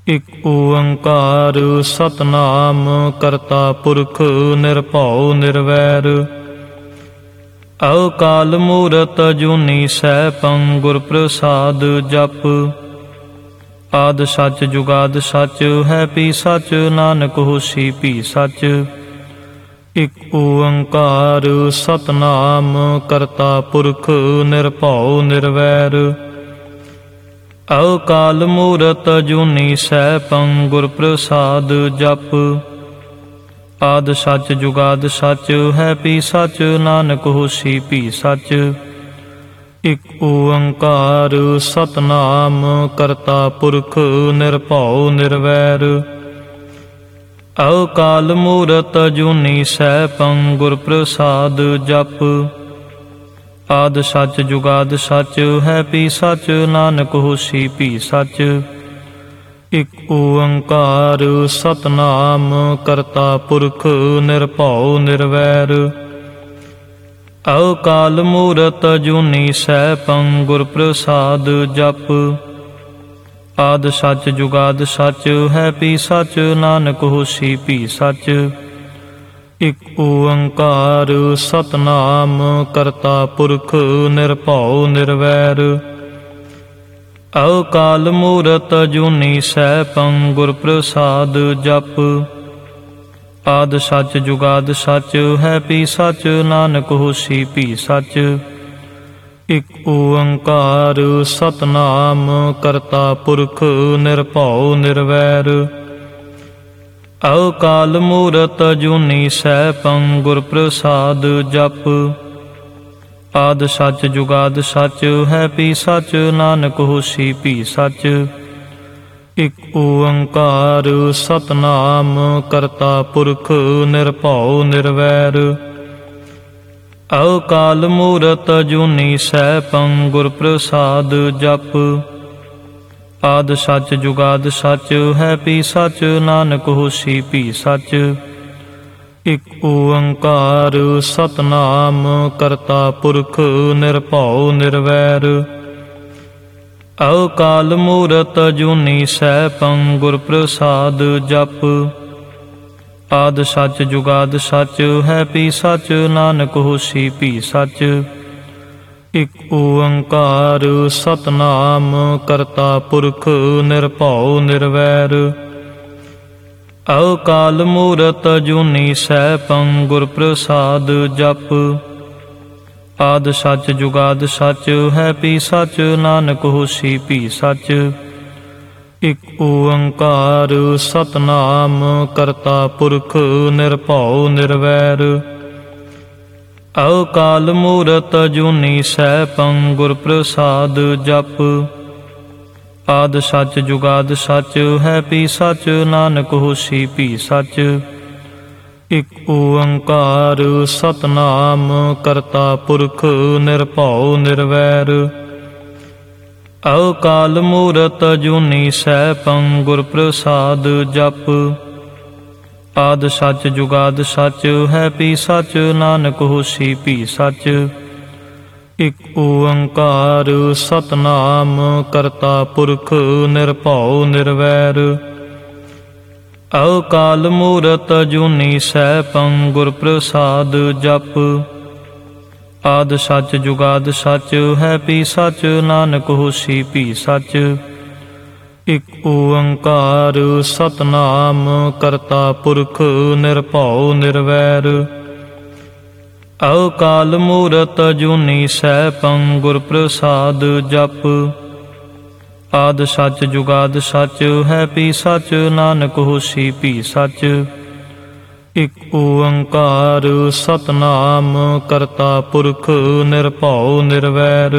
ਇਕ ਓੰਕਾਰ ਸਤਿਨਾਮ ਕਰਤਾ ਪੁਰਖ ਨਿਰਭਉ ਨਿਰਵੈਰ। ਅਕਾਲ ਮੂਰਤ ਅਜੂਨੀ ਸੈਭੰ ਗੁਰ ਪ੍ਰਸਾਦ ਜਪੁ। ਆਦਿ ਸਚ ਜੁਗਾਦਿ ਸਚ ਹੈ ਭੀ ਸਚ ਨਾਨਕ ਹੋਸੀ ਭੀ ਸਚ। ਇਕ ਓੰਕਾਰ ਸਤਿਨਾਮ ਕਰਤਾ ਪੁਰਖ ਨਿਰਭਉ ਨਿਰਵੈਰ। ਅਕਾਲ ਮੂਰਤ ਅਜੂਨੀ ਸੈਭੰ ਗੁਰ ਪ੍ਰਸਾਦ ਜਪੁ। ਆਦਿ ਸਚ ਜੁਗਾਦਿ ਸਚ ਹੈ ਭੀ ਸਚ ਨਾਨਕ ਹੋਸੀ ਭੀ ਸਚ। ਇਕ ਓੰਕਾਰ ਸਤਿਨਾਮ ਕਰਤਾ ਪੁਰਖ ਨਿਰਭਉ ਨਿਰਵੈਰ। ਅਕਾਲ ਮੂਰਤ ਅਜੂਨੀ ਸੈਭੰ ਗੁਰ ਪ੍ਰਸਾਦ ਜਪੁ। ਆਦਿ ਸਚ ਜੁਗਾਦਿ ਸਚ ਹੈ ਭੀ ਸਚ ਨਾਨਕ ਹੋਸੀ ਭੀ ਸਚ। ਇਕ ਓੰਕਾਰ ਸਤਿਨਾਮ ਕਰਤਾ ਪੁਰਖ ਨਿਰਭਉ ਨਿਰਵੈਰ। ਅਕਾਲ ਮੂਰਤ ਅਜੂਨੀ ਸੈਭੰ ਗੁਰ ਪ੍ਰਸਾਦ ਜਪੁ। ਆਦਿ ਸਚ ਜੁਗਾਦਿ ਸਚ ਹੈ ਭੀ ਸਚ ਨਾਨਕ ਹੋਸੀ ਭੀ ਸਚ। ਇਕ ਓੰਕਾਰ ਸਤਿਨਾਮ ਕਰਤਾ ਪੁਰਖ ਨਿਰਭਉ ਨਿਰਵੈਰ। ਅਕਾਲ ਮੂਰਤ ਅਜੂਨੀ ਸੈਭੰ ਗੁਰ ਪ੍ਰਸਾਦ ਜਪੁ। ਆਦਿ ਸਚ ਜੁਗਾਦਿ ਸਚ ਹੈ ਭੀ ਸਚ ਨਾਨਕ ਹੋਸੀ ਭੀ ਸਚ। ਇਕ ਓੰਕਾਰ ਸਤਿਨਾਮ ਕਰਤਾ ਪੁਰਖ ਨਿਰਭਉ ਨਿਰਵੈਰ। ਅਕਾਲ ਮੂਰਤ ਅਜੂਨੀ ਸੈਭੰ ਗੁਰ ਪ੍ਰਸਾਦ ਜਪੁ। ਆਦਿ ਸਚ ਜੁਗਾਦਿ ਸਚ ਹੈ ਭੀ ਸਚ ਨਾਨਕ ਹੋਸੀ ਭੀ ਸਚ। ਇਕ ਓੰਕਾਰ ਸਤਿਨਾਮ ਕਰਤਾ ਪੁਰਖ ਨਿਰਭਉ ਨਿਰਵੈਰ। ਅਕਾਲ ਮੂਰਤ ਅਜੂਨੀ ਸੈਭੰ ਗੁਰ ਪ੍ਰਸਾਦ ਜਪੁ। ਆਦਿ ਸਚ ਜੁਗਾਦਿ ਸਚ ਹੈ ਭੀ ਸਚ ਨਾਨਕ ਹੋਸੀ ਭੀ ਸਚ। ਇਕ ਓੰਕਾਰ ਸਤਿਨਾਮ ਕਰਤਾ ਪੁਰਖ ਨਿਰਭਉ ਨਿਰਵੈਰ। ਅਕਾਲ ਮੂਰਤ ਅਜੂਨੀ ਸੈਭੰ ਗੁਰ ਪ੍ਰਸਾਦ ਜਪੁ। ਆਦਿ ਸਚ ਜੁਗਾਦਿ ਸਚ ਹੈ ਭੀ ਸਚ ਨਾਨਕ ਹੋਸੀ ਭੀ ਸਚ। ਇਕ ਓੰਕਾਰ ਸਤਿਨਾਮ ਕਰਤਾ ਪੁਰਖ ਨਿਰਭਉ ਨਿਰਵੈਰ। ਅਕਾਲ ਮੂਰਤ ਅਜੂਨੀ ਸੈਭੰ ਗੁਰ ਪ੍ਰਸਾਦ ਜਪੁ। ਆਦਿ ਸਚ ਜੁਗਾਦਿ ਸਚ ਹੈ ਭੀ ਸਚ ਨਾਨਕ ਹੋਸੀ ਭੀ ਸਚ। ਇਕ ਓੰਕਾਰ ਸਤਿਨਾਮ ਕਰਤਾ ਪੁਰਖ ਨਿਰਭਉ ਨਿਰਵੈਰ। ਅਕਾਲ ਮੂਰਤ ਅਜੂਨੀ ਸੈਭੰ ਗੁਰ ਪ੍ਰਸਾਦ ਜਪੁ। ਆਦਿ ਸਚ ਜੁਗਾਦਿ ਸਚ ਹੈ ਭੀ ਸਚ ਨਾਨਕ ਹੋਸੀ ਭੀ ਸਚ। ਇਕ ਓੰਕਾਰ ਸਤਿਨਾਮ ਕਰਤਾ ਪੁਰਖ ਨਿਰਭਉ ਨਿਰਵੈਰ। ਅਕਾਲ ਮੂਰਤ ਅਜੂਨੀ ਸੈਭੰ ਗੁਰ ਪ੍ਰਸਾਦ ਜਪੁ। ਆਦਿ ਸਚ ਜੁਗਾਦਿ ਸਚ ਹੈ ਭੀ ਸਚ ਨਾਨਕ ਹੋਸੀ ਭੀ ਸਚ। ਇਕ ਓੰਕਾਰ ਸਤਿਨਾਮ ਕਰਤਾ ਪੁਰਖ ਨਿਰਭਉ ਨਿਰਵੈਰ। ਅਕਾਲ ਮੂਰਤ ਅਜੂਨੀ ਸੈਭੰ ਗੁਰ ਪ੍ਰਸਾਦ ਜਪੁ। ਆਦਿ ਸਚ ਜੁਗਾਦਿ ਸਚ ਹੈ ਭੀ ਸਚ ਨਾਨਕ ਹੋਸੀ ਭੀ ਸਚ। ਇਕ ਓੰਕਾਰ ਸਤਿਨਾਮ ਕਰਤਾ ਪੁਰਖ ਨਿਰਭਉ ਨਿਰਵੈਰ। ਅਕਾਲ ਮੂਰਤ ਅਜੂਨੀ ਸੈਭੰ ਗੁਰ ਪ੍ਰਸਾਦ ਜਪੁ। ਆਦਿ ਸਚ ਜੁਗਾਦਿ ਸਚ ਹੈ ਭੀ ਸਚ ਨਾਨਕ ਹੋਸੀ ਭੀ ਸਚ। ਇਕ ਓੰਕਾਰ ਸਤਿਨਾਮ ਕਰਤਾ ਪੁਰਖ ਨਿਰਭਉ ਨਿਰਵੈਰ।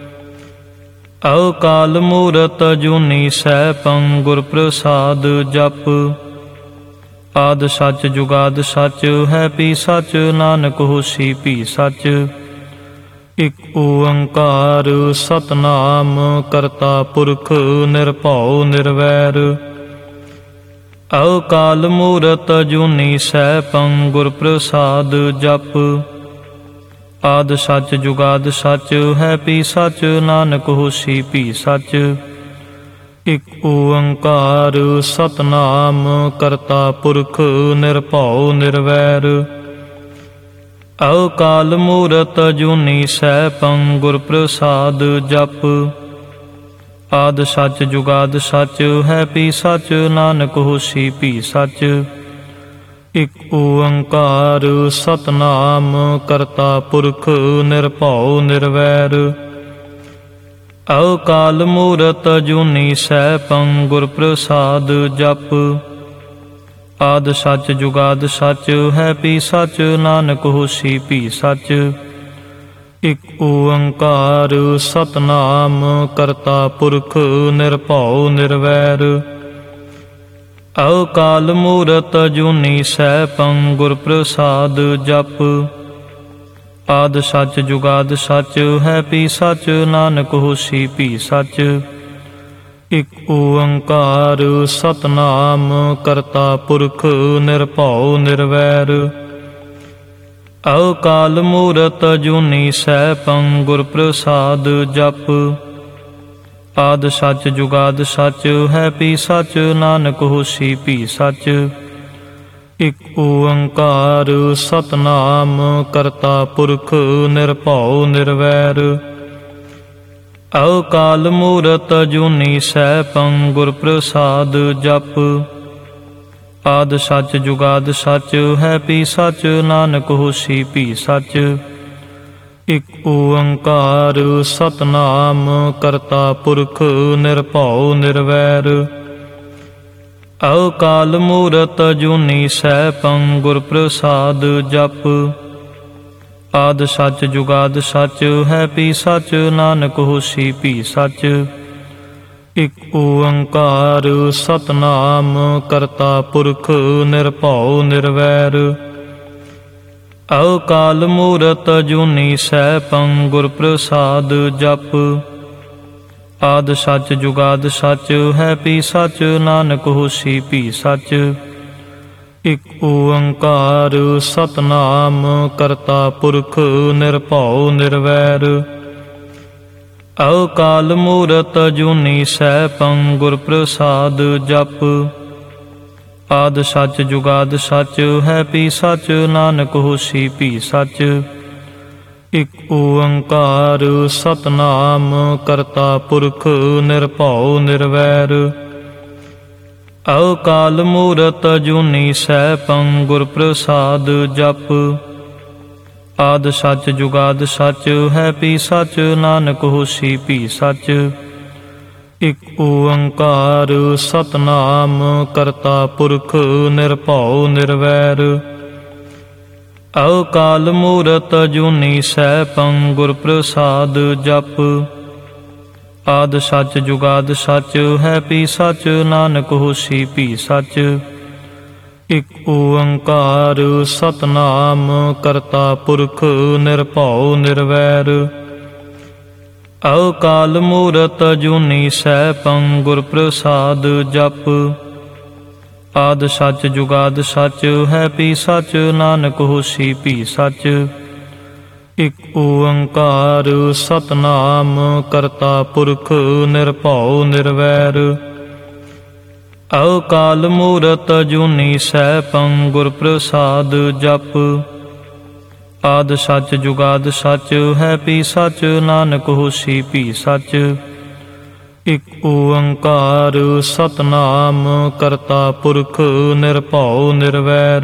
ਅਕਾਲ ਮੂਰਤ ਅਜੂਨੀ ਸੈਭੰ ਗੁਰ ਪ੍ਰਸਾਦ ਜਪੁ। ਆਦਿ ਸਚ ਜੁਗਾਦਿ ਸਚ ਹੈ ਭੀ ਸਚ ਨਾਨਕ ਹੋਸੀ ਭੀ ਸਚ। ਇਕ ਓੰਕਾਰ ਸਤਿਨਾਮ ਕਰਤਾ ਪੁਰਖ ਨਿਰਭਉ ਨਿਰਵੈਰ। ਅਕਾਲ ਮੂਰਤ ਅਜੂਨੀ ਸੈਭੰ ਗੁਰ ਪ੍ਰਸਾਦ ਜਪੁ। ਆਦਿ ਸਚ ਜੁਗਾਦਿ ਸਚ ਹੈ ਭੀ ਸਚ ਨਾਨਕ ਹੋਸੀ ਭੀ ਸਚ। ਇਕ ਓੰਕਾਰ ਸਤਿਨਾਮ ਕਰਤਾ ਪੁਰਖ ਨਿਰਭਉ ਨਿਰਵੈਰ। ਅਕਾਲ ਮੂਰਤ ਅਜੂਨੀ ਸੈਭੰ ਗੁਰ ਪ੍ਰਸਾਦ ਜਪੁ। ਆਦਿ ਸਚ ਜੁਗਾਦਿ ਸਚ ਹੈ ਭੀ ਸਚ ਨਾਨਕ ਹੋਸੀ ਭੀ ਸਚ। ਇਕ ਓੰਕਾਰ ਸਤਿਨਾਮ ਕਰਤਾ ਪੁਰਖ ਨਿਰਭਉ ਨਿਰਵੈਰ। ਅਕਾਲ ਮੂਰਤ ਅਜੂਨੀ ਸੈਭੰ ਗੁਰ ਪ੍ਰਸਾਦ ਜਪੁ। ਆਦਿ ਸਚ ਜੁਗਾਦਿ ਸਚ ਹੈ ਭੀ ਸਚ ਨਾਨਕ ਹੋਸੀ ਭੀ ਸਚ। ਇਕ ਓੰਕਾਰ ਸਤਿਨਾਮ ਕਰਤਾ ਪੁਰਖ ਨਿਰਭਉ ਨਿਰਵੈਰ। ਅਕਾਲ ਮੂਰਤ ਅਜੂਨੀ ਸੈਭੰ ਗੁਰ ਪ੍ਰਸਾਦ ਜਪੁ। ਆਦਿ ਸਚ ਜੁਗਾਦਿ ਸਚ ਹੈ ਭੀ ਸਚ ਨਾਨਕ ਹੋਸੀ ਭੀ ਸਚ। ਇਕ ਓੰਕਾਰ ਸਤਿਨਾਮ ਕਰਤਾ ਪੁਰਖ ਨਿਰਭਉ ਨਿਰਵੈਰ। ਅਕਾਲ ਮੂਰਤ ਅਜੂਨੀ ਸੈਭੰ ਗੁਰ ਪ੍ਰਸਾਦ ਜਪੁ। ਆਦਿ ਸਚ ਜੁਗਾਦਿ ਸਚ ਹੈ ਭੀ ਸਚ ਨਾਨਕ ਹੋਸੀ ਭੀ ਸਚ। ਇਕ ਓੰਕਾਰ ਸਤਿਨਾਮ ਕਰਤਾ ਪੁਰਖ ਨਿਰਭਉ ਨਿਰਵੈਰ। ਅਕਾਲ ਮੂਰਤ ਅਜੂਨੀ ਸੈਭੰ ਗੁਰ ਪ੍ਰਸਾਦ ਜਪੁ। ਆਦਿ ਸਚ ਜੁਗਾਦਿ ਸਚ ਹੈ ਭੀ ਸਚ ਨਾਨਕ ਹੋਸੀ ਭੀ ਸਚ। ਇਕ ਓੰਕਾਰ ਸਤਿਨਾਮ ਕਰਤਾ ਪੁਰਖ ਨਿਰਭਉ ਨਿਰਵੈਰ। ਅਕਾਲ ਮੂਰਤ ਅਜੂਨੀ ਸੈਭੰ ਗੁਰ ਪ੍ਰਸਾਦ ਜਪੁ। ਆਦਿ ਸਚ ਜੁਗਾਦਿ ਸਚ ਹੈ ਭੀ ਸਚ ਨਾਨਕ ਹੋਸੀ ਭੀ ਸਚ। ਇਕ ਓੰਕਾਰ ਸਤਿਨਾਮ ਕਰਤਾ ਪੁਰਖ ਨਿਰਭਉ ਨਿਰਵੈਰ। ਅਕਾਲ ਮੂਰਤ ਅਜੂਨੀ ਸੈਭੰ ਗੁਰ ਪ੍ਰਸਾਦ ਜਪੁ। ਆਦਿ ਸਚ ਜੁਗਾਦਿ ਸਚ ਹੈ ਭੀ ਸਚ ਨਾਨਕ ਹੋਸੀ ਭੀ ਸਚ। ਇਕ ਓੰਕਾਰ ਸਤਿਨਾਮ ਕਰਤਾ ਪੁਰਖ ਨਿਰਭਉ ਨਿਰਵੈਰ। ਅਕਾਲ ਮੂਰਤ ਅਜੂਨੀ ਸੈਭੰ ਗੁਰ ਪ੍ਰਸਾਦ ਜਪੁ। ਆਦਿ ਸਚ ਜੁਗਾਦਿ ਸਚ ਹੈ ਭੀ ਸਚ ਨਾਨਕ ਹੋਸੀ ਭੀ ਸਚ। ਇਕ ਓੰਕਾਰ ਸਤਿਨਾਮ ਕਰਤਾ ਪੁਰਖ ਨਿਰਭਉ ਨਿਰਵੈਰ। ਅਕਾਲ ਮੂਰਤ ਅਜੂਨੀ ਸੈਭੰ ਗੁਰ ਪ੍ਰਸਾਦ ਜਪੁ। ਆਦਿ ਸਚ ਜੁਗਾਦਿ ਸਚ ਹੈ ਭੀ ਸਚ ਨਾਨਕ ਹੋਸੀ ਭੀ ਸਚ। ਇਕ ਓੰਕਾਰ ਸਤਿਨਾਮ ਕਰਤਾ ਪੁਰਖ ਨਿਰਭਉ ਨਿਰਵੈਰ। ਅਕਾਲ ਮੂਰਤ ਅਜੂਨੀ ਸੈਭੰ ਗੁਰ ਪ੍ਰਸਾਦ ਜਪੁ। ਆਦਿ ਸਚ ਜੁਗਾਦਿ ਸਚ ਹੈ ਭੀ ਸਚ ਨਾਨਕ ਹੋਸੀ ਭੀ ਸਚ। ਇਕ ਓੰਕਾਰ ਸਤਿਨਾਮ ਕਰਤਾ ਪੁਰਖ ਨਿਰਭਉ ਨਿਰਵੈਰ। ਅਕਾਲ ਮੂਰਤ ਅਜੂਨੀ ਸੈਭੰ ਗੁਰ ਪ੍ਰਸਾਦ ਜਪੁ। ਆਦਿ ਸਚ ਜੁਗਾਦਿ ਸਚ ਹੈ ਭੀ ਸਚ ਨਾਨਕ ਹੋਸੀ ਭੀ ਸਚ। ਇਕ ਓੰਕਾਰ ਸਤਿਨਾਮ ਕਰਤਾ ਪੁਰਖ ਨਿਰਭਉ ਨਿਰਵੈਰ। ਅਕਾਲ ਮੂਰਤ ਅਜੂਨੀ ਸੈਭੰ ਗੁਰ ਪ੍ਰਸਾਦ ਜਪੁ। ਆਦਿ ਸਚ ਜੁਗਾਦਿ ਸਚ ਹੈ ਭੀ ਸਚ ਨਾਨਕ ਹੋਸੀ ਭੀ ਸਚ। ਇਕ ਓੰਕਾਰ ਸਤਿਨਾਮ ਕਰਤਾ ਪੁਰਖ ਨਿਰਭਉ ਨਿਰਵੈਰ।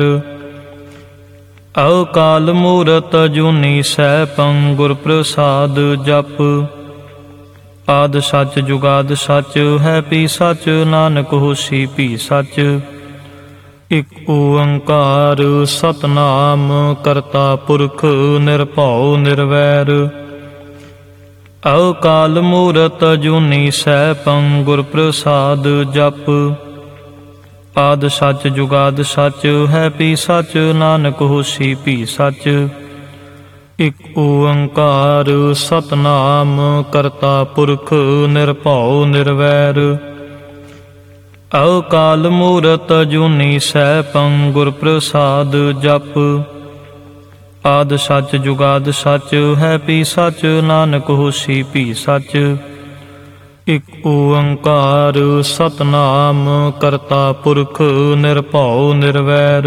ਅਕਾਲ ਮੂਰਤ ਅਜੂਨੀ ਸੈਭੰ ਗੁਰ ਪ੍ਰਸਾਦ ਜਪੁ। ਆਦਿ ਸਚ ਜੁਗਾਦਿ ਸਚ ਹੈ ਭੀ ਸਚ ਨਾਨਕ ਹੋਸੀ ਭੀ ਸਚ। ਇਕ ਓੰਕਾਰ ਸਤਿਨਾਮ ਕਰਤਾ ਪੁਰਖ ਨਿਰਭਉ ਨਿਰਵੈਰ। ਅਕਾਲ ਮੂਰਤ ਅਜੂਨੀ ਸੈਭੰ ਗੁਰ ਪ੍ਰਸਾਦ ਜਪੁ। ਆਦਿ ਸਚ ਜੁਗਾਦਿ ਸਚ ਹੈ ਭੀ ਸਚ ਨਾਨਕ ਹੋਸੀ ਭੀ ਸਚ। ਇਕ ਓੰਕਾਰ ਸਤਿਨਾਮ ਕਰਤਾ ਪੁਰਖ ਨਿਰਭਉ ਨਿਰਵੈਰ। ਅਕਾਲ ਮੂਰਤ ਅਜੂਨੀ ਸੈਭੰ ਗੁਰ ਪ੍ਰਸਾਦ ਜਪੁ। ਆਦਿ ਸਚ ਜੁਗਾਦਿ ਸਚ ਹੈ ਭੀ ਸਚ ਨਾਨਕ ਹੋਸੀ ਭੀ ਸਚ। ਇਕ ਓੰਕਾਰ ਸਤਿਨਾਮ ਕਰਤਾ ਪੁਰਖ ਨਿਰਭਉ ਨਿਰਵੈਰ।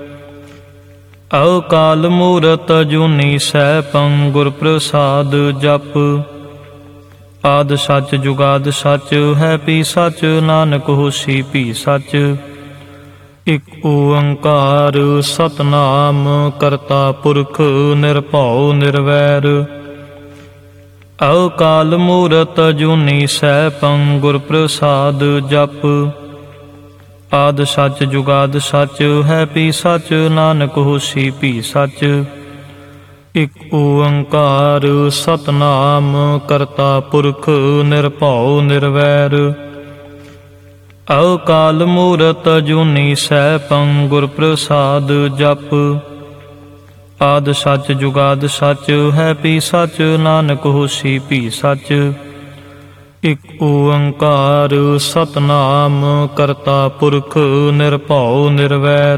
ਅਕਾਲ ਮੂਰਤ ਅਜੂਨੀ ਸੈਭੰ ਗੁਰ ਪ੍ਰਸਾਦ ਜਪੁ। ਆਦਿ ਸਚ ਜੁਗਾਦਿ ਸਚ ਹੈ ਭੀ ਸਚ ਨਾਨਕ ਹੋਸੀ ਭੀ ਸਚ। ਇਕ ਓੰਕਾਰ ਸਤਿਨਾਮ ਕਰਤਾ ਪੁਰਖ ਨਿਰਭਉ ਨਿਰਵੈਰ। ਅਕਾਲ ਮੂਰਤ ਅਜੂਨੀ ਸੈਭੰ ਗੁਰ ਪ੍ਰਸਾਦ ਜਪੁ। ਆਦਿ ਸਚ ਜੁਗਾਦਿ ਸਚ ਹੈ ਭੀ ਸਚ ਨਾਨਕ ਹੋਸੀ ਭੀ ਸਚ। ਇਕ ਓੰਕਾਰ ਸਤਿਨਾਮ ਕਰਤਾ ਪੁਰਖ ਨਿਰਭਉ ਨਿਰਵੈਰ। ਅਕਾਲ ਮੂਰਤ ਅਜੂਨੀ ਸੈਭੰ ਗੁਰ ਪ੍ਰਸਾਦ ਜਪੁ। ਆਦਿ ਸਚ ਜੁਗਾਦਿ ਸਚ ਹੈ ਭੀ ਸਚ ਨਾਨਕ ਹੋਸੀ ਭੀ ਸਚ। ਇਕ ਓੰਕਾਰ ਸਤਿਨਾਮ ਕਰਤਾ ਪੁਰਖ ਨਿਰਭਉ ਨਿਰਵੈਰ।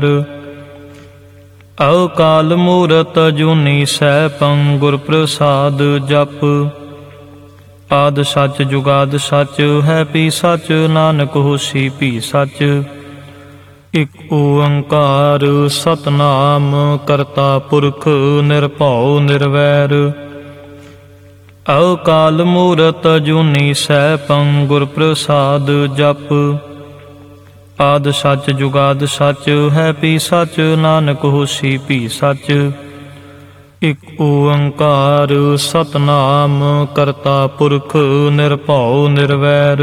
ਅਕਾਲ ਮੂਰਤ ਅਜੂਨੀ ਸੈਭੰ ਗੁਰ ਪ੍ਰਸਾਦ ਜਪੁ। ਆਦਿ ਸਚ ਜੁਗਾਦਿ ਸਚ ਹੈ ਭੀ ਸਚ ਨਾਨਕ ਹੋਸੀ ਭੀ ਸਚ। ਇਕ ਓੰਕਾਰ ਸਤਿਨਾਮ ਕਰਤਾ ਪੁਰਖ ਨਿਰਭਉ ਨਿਰਵੈਰ। ਅਕਾਲ ਮੂਰਤ ਅਜੂਨੀ ਸੈਭੰ ਗੁਰ ਪ੍ਰਸਾਦ ਜਪੁ। ਆਦਿ ਸਚ ਜੁਗਾਦਿ ਸਚ ਹੈ ਭੀ ਸਚ ਨਾਨਕ ਹੋਸੀ ਭੀ ਸਚ। ਇਕ ਓੰਕਾਰ ਸਤਿਨਾਮ ਕਰਤਾ ਪੁਰਖ ਨਿਰਭਉ ਨਿਰਵੈਰ।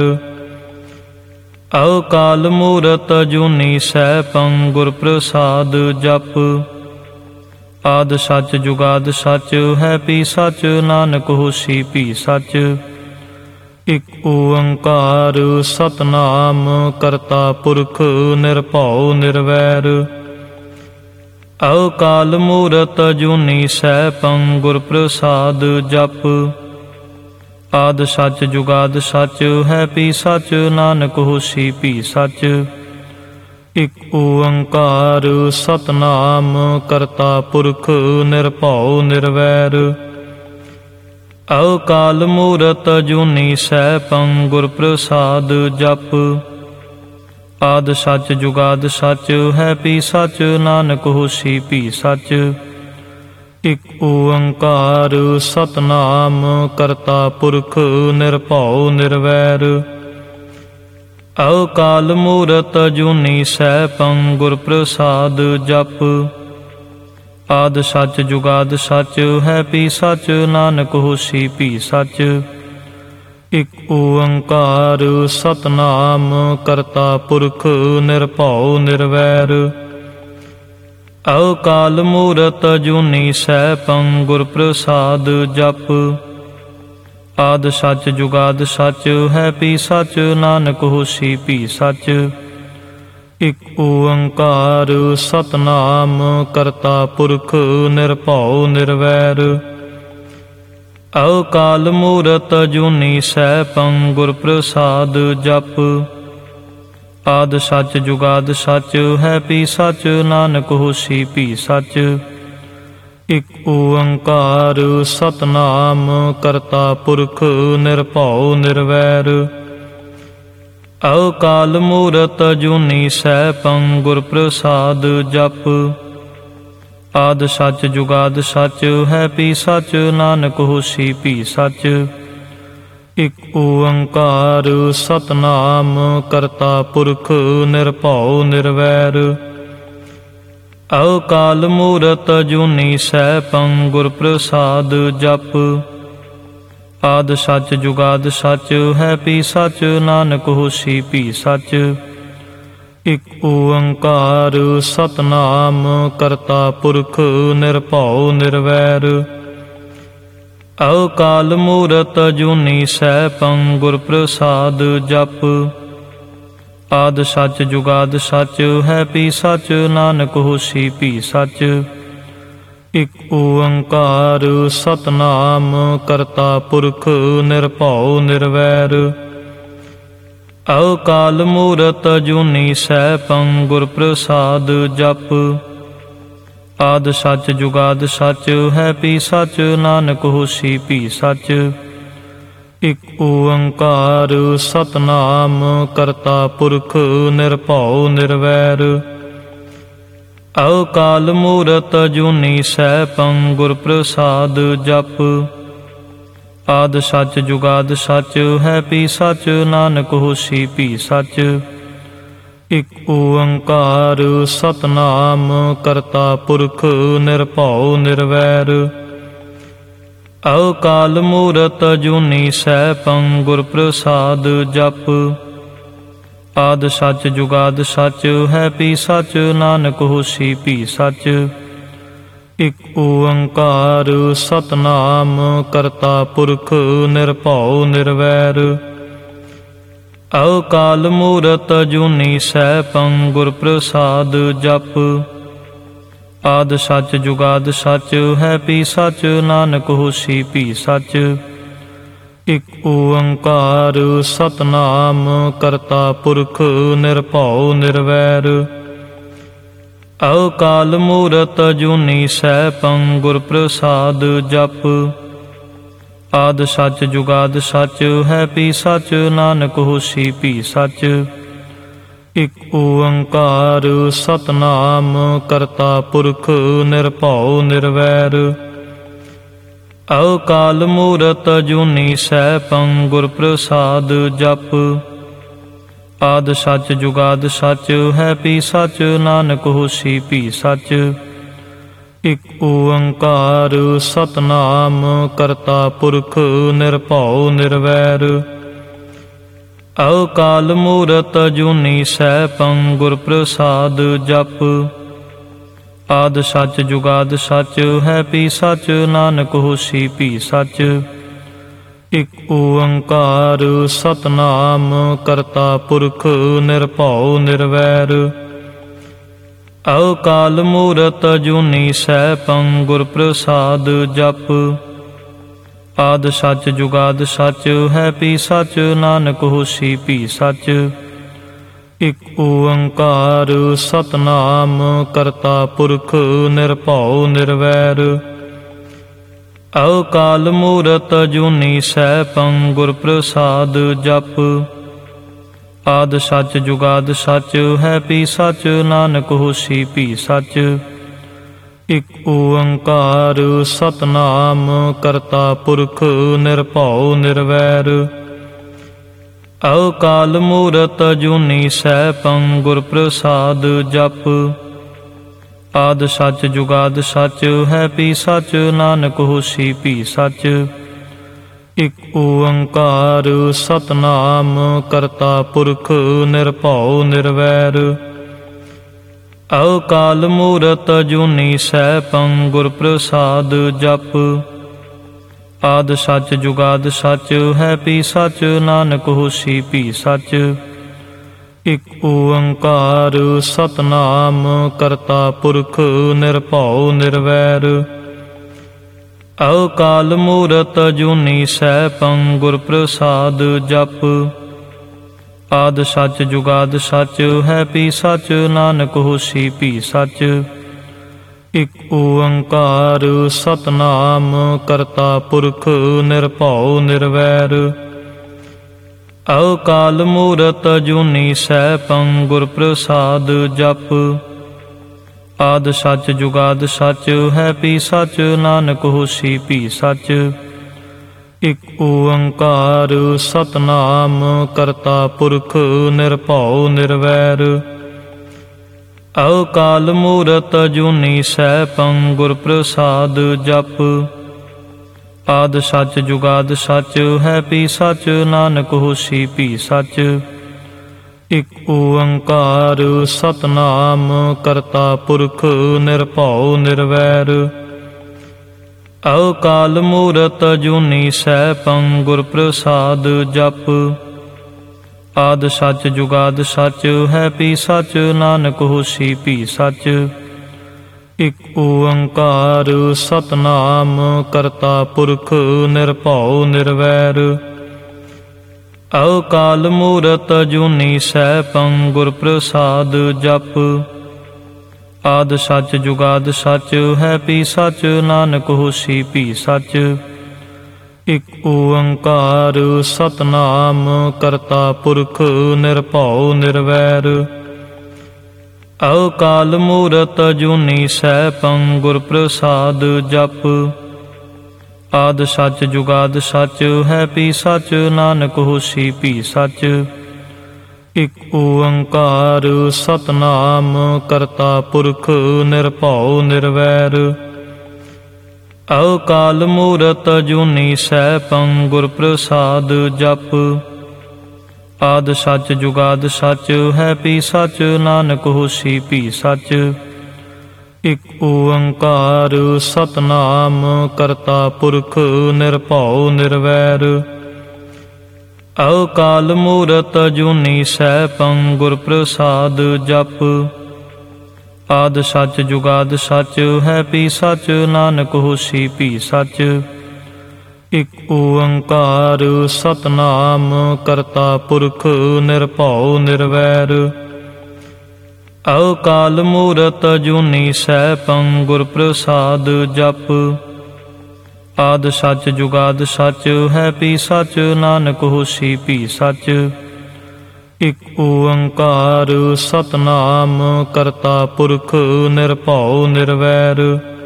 ਅਕਾਲ ਮੂਰਤ ਅਜੂਨੀ ਸੈਭੰ ਗੁਰ ਪ੍ਰਸਾਦ ਜਪੁ। ਆਦਿ ਸਚ ਜੁਗਾਦਿ ਸਚ ਹੈ ਭੀ ਸਚ ਨਾਨਕ ਹੋਸੀ ਭੀ ਸਚ। ਇਕ ਓੰਕਾਰ ਸਤਿਨਾਮ ਕਰਤਾ ਪੁਰਖ ਨਿਰਭਉ ਨਿਰਵੈਰ। ਅਕਾਲ ਮੂਰਤ ਅਜੂਨੀ ਸੈਭੰ ਗੁਰ ਪ੍ਰਸਾਦ ਜਪੁ। ਆਦਿ ਸਚ ਜੁਗਾਦਿ ਸਚ ਹੈ ਭੀ ਸਚ ਨਾਨਕ ਹੋਸੀ ਭੀ ਸਚ। ਇਕ ਓੰਕਾਰ ਸਤਿਨਾਮ ਕਰਤਾ ਪੁਰਖ ਨਿਰਭਉ ਨਿਰਵੈਰ। ਅਕਾਲ ਮੂਰਤ ਅਜੂਨੀ ਸੈਭੰ ਗੁਰ ਪ੍ਰਸਾਦ ਜਪੁ। ਆਦਿ ਸਚ ਜੁਗਾਦਿ ਸਚ ਹੈ ਭੀ ਸਚ ਨਾਨਕ ਹੋਸੀ ਭੀ ਸਚ। ਇਕ ਓੰਕਾਰ ਸਤਿਨਾਮ ਕਰਤਾ ਪੁਰਖ ਨਿਰਭਉ ਨਿਰਵੈਰ। ਅਕਾਲ ਮੂਰਤ ਅਜੂਨੀ ਸੈਭੰ ਗੁਰ ਪ੍ਰਸਾਦ ਜਪੁ। ਆਦਿ ਸਚ ਜੁਗਾਦਿ ਸਚ ਹੈ ਭੀ ਸਚ ਨਾਨਕ ਹੋਸੀ ਭੀ ਸਚ। ਇਕ ਓੰਕਾਰ ਸਤਿਨਾਮ ਕਰਤਾ ਪੁਰਖ ਨਿਰਭਉ ਨਿਰਵੈਰ। ਅਕਾਲ ਮੂਰਤ ਅਜੂਨੀ ਸੈਭੰ ਗੁਰ ਪ੍ਰਸਾਦ ਜਪੁ। ਆਦਿ ਸਚ ਜੁਗਾਦਿ ਸਚ ਹੈ ਭੀ ਸਚ ਨਾਨਕ ਹੋਸੀ ਭੀ ਸਚ। ਇਕ ਓੰਕਾਰ ਸਤਿਨਾਮ ਕਰਤਾ ਪੁਰਖ ਨਿਰਭਉ ਨਿਰਵੈਰ। ਅਕਾਲ ਮੂਰਤ ਅਜੂਨੀ ਸੈਭੰ ਗੁਰ ਪ੍ਰਸਾਦ ਜਪੁ। ਆਦਿ ਸਚ ਜੁਗਾਦਿ ਸਚ ਹੈ ਭੀ ਸਚ ਨਾਨਕ ਹੋਸੀ ਭੀ ਸਚ। ਇਕ ਓੰਕਾਰ ਸਤਿਨਾਮ ਕਰਤਾ ਪੁਰਖ ਨਿਰਭਉ ਨਿਰਵੈਰ। ਅਕਾਲ ਮੂਰਤ ਅਜੂਨੀ ਸੈਭੰ ਗੁਰ ਪ੍ਰਸਾਦ ਜਪੁ। ਆਦਿ ਸਚ ਜੁਗਾਦਿ ਸਚ ਹੈ ਭੀ ਸਚ ਨਾਨਕ ਹੋਸੀ ਭੀ ਸਚ। ਇਕ ਓੰਕਾਰ ਸਤਿਨਾਮ ਕਰਤਾ ਪੁਰਖ ਨਿਰਭਉ ਨਿਰਵੈਰ। ਅਕਾਲ ਮੂਰਤ ਅਜੂਨੀ ਸੈਭੰ ਗੁਰ ਪ੍ਰਸਾਦ ਜਪੁ। ਆਦਿ ਸਚ ਜੁਗਾਦਿ ਸਚ ਹੈ ਭੀ ਸਚ ਨਾਨਕ ਹੋਸੀ ਭੀ ਸਚ। ਇਕ ਓੰਕਾਰ ਸਤਿਨਾਮ ਕਰਤਾ ਪੁਰਖ ਨਿਰਭਉ ਨਿਰਵੈਰ। ਅਕਾਲ ਮੂਰਤ ਅਜੂਨੀ ਸੈਭੰ ਗੁਰ ਪ੍ਰਸਾਦ ਜਪੁ। ਆਦਿ ਸਚ ਜੁਗਾਦਿ ਸਚ ਹੈ ਭੀ ਸਚ ਨਾਨਕ ਹੋਸੀ ਭੀ ਸਚ। ਇਕ ਓੰਕਾਰ ਸਤਿਨਾਮ ਕਰਤਾ ਪੁਰਖ ਨਿਰਭਉ ਨਿਰਵੈਰ। ਅਕਾਲ ਮੂਰਤ ਅਜੂਨੀ ਸੈਭੰ ਗੁਰ ਪ੍ਰਸਾਦ ਜਪੁ। ਆਦਿ ਸਚ ਜੁਗਾਦਿ ਸਚ ਹੈ ਭੀ ਸਚ ਨਾਨਕ ਹੋਸੀ ਭੀ ਸਚ। ਇਕ ਓੰਕਾਰ ਸਤਿਨਾਮ ਕਰਤਾ ਪੁਰਖ ਨਿਰਭਉ ਨਿਰਵੈਰ। ਅਕਾਲ ਮੂਰਤ ਅਜੂਨੀ ਸੈਭੰ ਗੁਰ ਪ੍ਰਸਾਦ ਜਪੁ। ਆਦਿ ਸਚ ਜੁਗਾਦਿ ਸਚ ਹੈ ਭੀ ਸਚ ਨਾਨਕ ਹੋਸੀ ਭੀ ਸਚ। ਇਕ ਓੰਕਾਰ ਸਤਿਨਾਮ ਕਰਤਾ ਪੁਰਖ ਨਿਰਭਉ ਨਿਰਵੈਰ। ਅਕਾਲ ਮੂਰਤ ਅਜੂਨੀ ਸੈਭੰ ਗੁਰ ਪ੍ਰਸਾਦ ਜਪੁ। ਆਦਿ ਸਚ ਜੁਗਾਦਿ ਸਚ ਹੈ ਭੀ ਸਚ ਨਾਨਕ ਹੋਸੀ ਭੀ ਸਚ। ਇਕ ਓੰਕਾਰ ਸਤਿਨਾਮ ਕਰਤਾ ਪੁਰਖ ਨਿਰਭਉ ਨਿਰਵੈਰ। ਅਕਾਲ ਮੂਰਤ ਅਜੂਨੀ ਸੈਭੰ ਗੁਰ ਪ੍ਰਸਾਦ ਜਪੁ। ਆਦਿ ਸਚ ਜੁਗਾਦਿ ਸਚ ਹੈ ਭੀ ਸਚ ਨਾਨਕ ਹੋਸੀ ਭੀ ਸਚ। ਇਕ ਓੰਕਾਰ ਸਤਿਨਾਮ ਕਰਤਾ ਪੁਰਖ ਨਿਰਭਉ ਨਿਰਵੈਰ। ਅਕਾਲ ਮੂਰਤ ਅਜੂਨੀ ਸੈਭੰ ਗੁਰ ਪ੍ਰਸਾਦ ਜਪੁ। ਆਦਿ ਸਚ ਜੁਗਾਦਿ ਸਚ ਹੈ ਭੀ ਸਚ ਨਾਨਕ ਹੋਸੀ ਭੀ ਸਚ। ਇਕ ਓੰਕਾਰ ਸਤਿਨਾਮ ਕਰਤਾ ਪੁਰਖ ਨਿਰਭਉ ਨਿਰਵੈਰ। ਅਕਾਲ ਮੂਰਤ ਅਜੂਨੀ ਸੈਭੰ ਗੁਰ ਪ੍ਰਸਾਦ ਜਪੁ। ਆਦਿ ਸਚ ਜੁਗਾਦਿ ਸਚ ਹੈ ਭੀ ਸਚ ਨਾਨਕ ਹੋਸੀ ਭੀ ਸਚ। ਇਕ ਓੰਕਾਰ ਸਤਿਨਾਮ ਕਰਤਾ ਪੁਰਖ ਨਿਰਭਉ ਨਿਰਵੈਰ। ਅਕਾਲ ਮੂਰਤ ਅਜੂਨੀ ਸੈਭੰ ਗੁਰ ਪ੍ਰਸਾਦ ਜਪੁ। ਆਦਿ ਸਚ ਜੁਗਾਦਿ ਸਚ ਹੈ ਭੀ ਸਚ ਨਾਨਕ ਹੋਸੀ ਭੀ ਸਚ। ਇਕ ਓੰਕਾਰ ਸਤਿਨਾਮ ਕਰਤਾ ਪੁਰਖ ਨਿਰਭਉ ਨਿਰਵੈਰ। ਅਕਾਲ ਮੂਰਤ ਅਜੂਨੀ ਸੈਭੰ ਗੁਰ ਪ੍ਰਸਾਦ ਜਪੁ। ਆਦਿ ਸਚ ਜੁਗਾਦਿ ਸਚ ਹੈ ਭੀ ਸਚ ਨਾਨਕ ਹੋਸੀ ਭੀ ਸਚ। ਇਕ ਓੰਕਾਰ ਸਤਿਨਾਮ ਕਰਤਾ ਪੁਰਖ ਨਿਰਭਉ ਨਿਰਵੈਰ। ਅਕਾਲ ਮੂਰਤ ਅਜੂਨੀ ਸੈਭੰ ਗੁਰ ਪ੍ਰਸਾਦ ਜਪੁ। ਆਦਿ ਸਚ ਜੁਗਾਦਿ ਸਚ ਹੈ ਭੀ ਸਚ ਨਾਨਕ ਹੋਸੀ ਭੀ ਸਚ। ਇਕ ਓੰਕਾਰ ਸਤਿਨਾਮ ਕਰਤਾ ਪੁਰਖ ਨਿਰਭਉ ਨਿਰਵੈਰ। ਅਕਾਲ ਮੂਰਤ ਅਜੂਨੀ ਸੈਭੰ ਗੁਰ ਪ੍ਰਸਾਦ ਜਪੁ। ਆਦਿ ਸਚ ਜੁਗਾਦਿ ਸਚ ਹੈ ਭੀ ਸਚ ਨਾਨਕ ਹੋਸੀ ਭੀ ਸਚ। ਇਕ ਓੰਕਾਰ ਸਤਿਨਾਮ ਕਰਤਾ ਪੁਰਖ ਨਿਰਭਉ ਨਿਰਵੈਰ। ਅਕਾਲ ਮੂਰਤ ਅਜੂਨੀ ਸੈਭੰ ਗੁਰ ਪ੍ਰਸਾਦ ਜਪੁ। ਆਦਿ ਸਚ ਜੁਗਾਦਿ ਸਚ ਹੈ ਭੀ ਸਚ ਨਾਨਕ ਹੋਸੀ ਭੀ ਸਚ। ਇਕ ਓੰਕਾਰ ਸਤਿਨਾਮ ਕਰਤਾ ਪੁਰਖ ਨਿਰਭਉ ਨਿਰਵੈਰ। ਅਕਾਲ ਮੂਰਤ ਅਜੂਨੀ ਸੈਭੰ ਗੁਰ ਪ੍ਰਸਾਦ ਜਪੁ। ਆਦਿ ਸਚ ਜੁਗਾਦਿ ਸਚ ਹੈ ਭੀ ਸਚ ਨਾਨਕ ਹੋਸੀ ਭੀ ਸਚ। ਇਕ ਓੰਕਾਰ ਸਤਿਨਾਮ ਕਰਤਾ ਪੁਰਖ ਨਿਰਭਉ ਨਿਰਵੈਰ। ਅਕਾਲ ਮੂਰਤ ਅਜੂਨੀ ਸੈਭੰ ਗੁਰ ਪ੍ਰਸਾਦ ਜਪੁ। ਆਦਿ ਸਚ ਜੁਗਾਦਿ ਸਚ ਹੈ ਭੀ ਸਚ ਨਾਨਕ ਹੋਸੀ ਭੀ ਸਚ। ਇਕ ਓੰਕਾਰ ਸਤਿਨਾਮ ਕਰਤਾ ਪੁਰਖ ਨਿਰਭਉ ਨਿਰਵੈਰ। ਅਕਾਲ ਮੂਰਤ ਅਜੂਨੀ ਸੈਭੰ ਗੁਰ ਪ੍ਰਸਾਦ ਜਪੁ। ਆਦਿ ਸਚ ਜੁਗਾਦਿ ਸਚ ਹੈ ਭੀ ਸਚ ਨਾਨਕ ਹੋਸੀ ਭੀ ਸਚ। ਇਕ ਓੰਕਾਰ ਸਤਿਨਾਮ ਕਰਤਾ ਪੁਰਖ ਨਿਰਭਉ ਨਿਰਵੈਰ। ਅਕਾਲ ਮੂਰਤ ਅਜੂਨੀ ਸੈਭੰ ਗੁਰ ਪ੍ਰਸਾਦ ਜਪੁ। ਆਦਿ ਸਚ ਜੁਗਾਦਿ ਸਚ ਹੈ ਭੀ ਸਚ ਨਾਨਕ ਹੋਸੀ ਭੀ ਸਚ। ਇਕ ਓੰਕਾਰ ਸਤਿਨਾਮ ਕਰਤਾ ਪੁਰਖ ਨਿਰਭਉ ਨਿਰਵੈਰ। ਅਕਾਲ ਮੂਰਤ ਅਜੂਨੀ ਸੈਭੰ ਗੁਰ ਪ੍ਰਸਾਦ ਜਪੁ। ਆਦਿ ਸਚ ਜੁਗਾਦਿ ਸਚ ਹੈ ਭੀ ਸਚ ਨਾਨਕ ਹੋਸੀ ਭੀ ਸਚ। ਇਕ ਓੰਕਾਰ ਸਤਿਨਾਮ ਕਰਤਾ ਪੁਰਖ ਨਿਰਭਉ ਨਿਰਵੈਰ। ਅਕਾਲ ਮੂਰਤ ਅਜੂਨੀ ਸੈਭੰ ਗੁਰ ਪ੍ਰਸਾਦ ਜਪੁ। ਆਦਿ ਸਚ ਜੁਗਾਦਿ ਸਚ ਹੈ ਭੀ ਸਚ ਨਾਨਕ ਹੋਸੀ ਭੀ ਸਚ। ਇਕ ਓੰਕਾਰ ਸਤਿਨਾਮ ਕਰਤਾ ਪੁਰਖ ਨਿਰਭਉ ਨਿਰਵੈਰ। ਅਕਾਲ ਮੂਰਤ ਅਜੂਨੀ ਸੈਭੰ ਗੁਰ ਪ੍ਰਸਾਦ ਜਪੁ। ਆਦਿ ਸਚ ਜੁਗਾਦਿ ਸਚ ਹੈ ਭੀ ਸਚ ਨਾਨਕ ਹੋਸੀ ਭੀ ਸਚ। ਇਕ ਓੰਕਾਰ ਸਤਿਨਾਮ ਕਰਤਾ ਪੁਰਖ ਨਿਰਭਉ ਨਿਰਵੈਰ। ਅਕਾਲ ਮੂਰਤ ਅਜੂਨੀ ਸੈਭੰ ਗੁਰ ਪ੍ਰਸਾਦ ਜਪੁ। ਆਦਿ ਸਚ ਜੁਗਾਦਿ ਸਚ ਹੈ ਭੀ ਸਚ ਨਾਨਕ ਹੋਸੀ ਭੀ ਸਚ। ਇਕ ਓੰਕਾਰ ਸਤਿਨਾਮ ਕਰਤਾ ਪੁਰਖ ਨਿਰਭਉ ਨਿਰਵੈਰ। ਅਕਾਲ ਮੂਰਤ ਅਜੂਨੀ ਸੈਭੰ ਗੁਰ ਪ੍ਰਸਾਦ ਜਪੁ। ਆਦਿ ਸਚ ਜੁਗਾਦਿ ਸਚ ਹੈ ਭੀ ਸਚ ਨਾਨਕ ਹੋਸੀ ਭੀ ਸਚ। ਇਕ ਓੰਕਾਰ ਸਤਿਨਾਮ ਕਰਤਾ ਪੁਰਖ ਨਿਰਭਉ ਨਿਰਵੈਰ।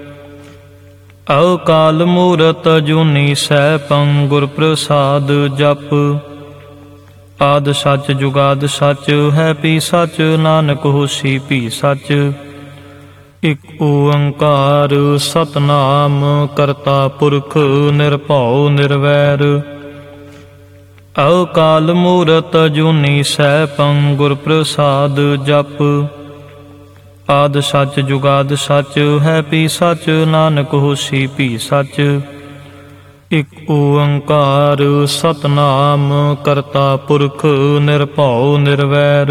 ਅਕਾਲ ਮੂਰਤ ਅਜੂਨੀ ਸੈਭੰ ਗੁਰ ਪ੍ਰਸਾਦ ਜਪੁ। ਆਦਿ ਸਚ ਜੁਗਾਦਿ ਸਚ ਹੈ ਭੀ ਸਚ ਨਾਨਕ ਹੋਸੀ ਭੀ ਸਚ। ਇਕ ਓੰਕਾਰ ਸਤਿਨਾਮ ਕਰਤਾ ਪੁਰਖ ਨਿਰਭਉ ਨਿਰਵੈਰ। ਅਕਾਲ ਮੂਰਤ ਅਜੂਨੀ ਸੈਭੰ ਗੁਰ ਪ੍ਰਸਾਦ ਜਪੁ। ਆਦਿ ਸਚ ਜੁਗਾਦਿ ਸਚ ਹੈ ਭੀ ਸਚ ਨਾਨਕ ਹੋਸੀ ਭੀ ਸਚ। ਇਕ ਓੰਕਾਰ ਸਤਿਨਾਮ ਕਰਤਾ ਪੁਰਖ ਨਿਰਭਉ ਨਿਰਵੈਰ।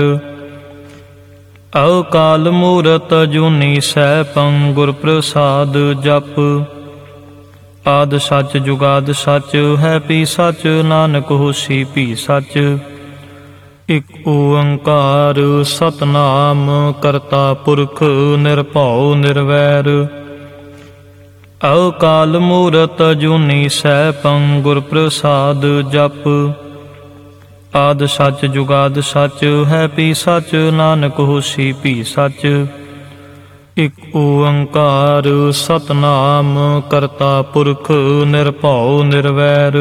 ਅਕਾਲ ਮੂਰਤ ਅਜੂਨੀ ਸੈਭੰ ਗੁਰ ਪ੍ਰਸਾਦ ਜਪੁ। ਆਦਿ ਸਚ ਜੁਗਾਦਿ ਸਚ ਹੈ ਭੀ ਸਚ ਨਾਨਕ ਹੋਸੀ ਭੀ ਸਚ। ਇਕ ਓੰਕਾਰ ਸਤਿਨਾਮ ਕਰਤਾ ਪੁਰਖ ਨਿਰਭਉ ਨਿਰਵੈਰ। ਅਕਾਲ ਮੂਰਤ ਅਜੂਨੀ ਸੈਭੰ ਗੁਰ ਪ੍ਰਸਾਦ ਜਪੁ। ਆਦਿ ਸਚ ਜੁਗਾਦਿ ਸਚ ਹੈ ਭੀ ਸਚ ਨਾਨਕ ਹੋਸੀ ਭੀ ਸਚ। ਇਕ ਓੰਕਾਰ ਸਤਿਨਾਮ ਕਰਤਾ ਪੁਰਖ ਨਿਰਭਉ ਨਿਰਵੈਰ।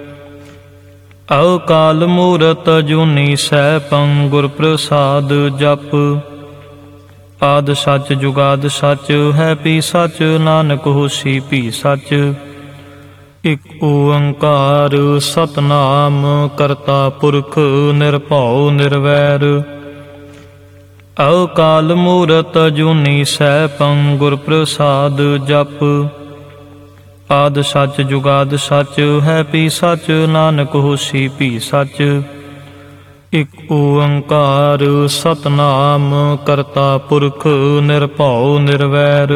ਅਕਾਲ ਮੂਰਤ ਅਜੂਨੀ ਸੈਭੰ ਗੁਰ ਪ੍ਰਸਾਦ ਜਪੁ। ਆਦਿ ਸਚ ਜੁਗਾਦਿ ਸਚ ਹੈ ਭੀ ਸਚ ਨਾਨਕ ਹੋਸੀ ਭੀ ਸਚ। ਇਕ ਓੰਕਾਰ ਸਤਿਨਾਮ ਕਰਤਾ ਪੁਰਖ ਨਿਰਭਉ ਨਿਰਵੈਰ। ਅਕਾਲ ਮੂਰਤ ਅਜੂਨੀ ਸੈਭੰ ਗੁਰ ਪ੍ਰਸਾਦ ਜਪੁ। ਆਦਿ ਸਚ ਜੁਗਾਦਿ ਸਚ ਹੈ ਭੀ ਸਚ ਨਾਨਕ ਹੋਸੀ ਭੀ ਸਚ। ਇਕ ਓੰਕਾਰ ਸਤਿਨਾਮ ਕਰਤਾ ਪੁਰਖ ਨਿਰਭਉ ਨਿਰਵੈਰ।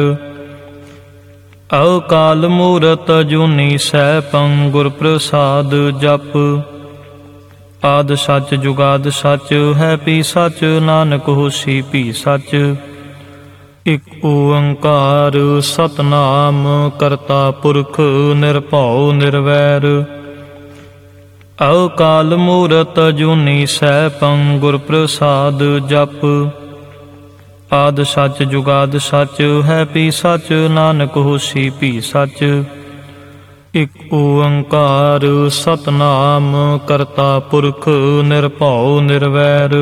ਅਕਾਲ ਮੂਰਤ ਅਜੂਨੀ ਸੈਭੰ ਗੁਰ ਪ੍ਰਸਾਦ ਜਪੁ। ਆਦਿ ਸਚ ਜੁਗਾਦਿ ਸਚ ਹੈ ਭੀ ਸਚ ਨਾਨਕ ਹੋਸੀ ਭੀ ਸਚ। ਇਕ ਓੰਕਾਰ ਸਤਿਨਾਮ ਕਰਤਾ ਪੁਰਖ ਨਿਰਭਉ ਨਿਰਵੈਰ। ਅਕਾਲ ਮੂਰਤ ਅਜੂਨੀ ਸੈਭੰ ਗੁਰ ਪ੍ਰਸਾਦ ਜਪੁ। ਆਦਿ ਸਚ ਜੁਗਾਦਿ ਸਚ ਹੈ ਭੀ ਸਚ ਨਾਨਕ ਹੋਸੀ ਭੀ ਸਚ। ਇਕ ਓੰਕਾਰ ਸਤਿਨਾਮ ਕਰਤਾ ਪੁਰਖ ਨਿਰਭਉ ਨਿਰਵੈਰ।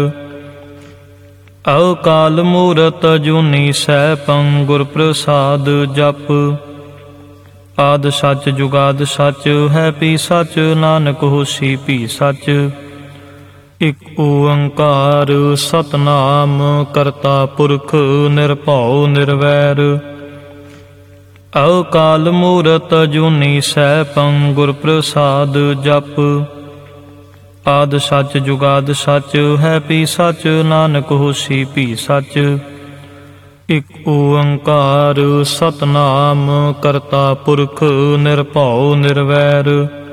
ਅਕਾਲ ਮੂਰਤ ਅਜੂਨੀ ਸੈਭੰ ਗੁਰ ਪ੍ਰਸਾਦ ਜਪੁ। ਆਦਿ ਸਚ ਜੁਗਾਦਿ ਸਚ ਹੈ ਭੀ ਸਚ ਨਾਨਕ ਹੋਸੀ ਭੀ ਸਚ। ਇਕ ਓੰਕਾਰ ਸਤਿਨਾਮ ਕਰਤਾ ਪੁਰਖ ਨਿਰਭਉ ਨਿਰਵੈਰ। ਅਕਾਲ ਮੂਰਤ ਅਜੂਨੀ ਸੈਭੰ ਗੁਰ ਪ੍ਰਸਾਦ ਜਪੁ। ਆਦਿ ਸਚ ਜੁਗਾਦਿ ਸਚ ਹੈ ਭੀ ਸਚ ਨਾਨਕ ਹੋਸੀ ਭੀ ਸਚ। ਇਕ ਓੰਕਾਰ ਸਤਿਨਾਮ ਕਰਤਾ ਪੁਰਖ ਨਿਰਭਉ ਨਿਰਵੈਰ।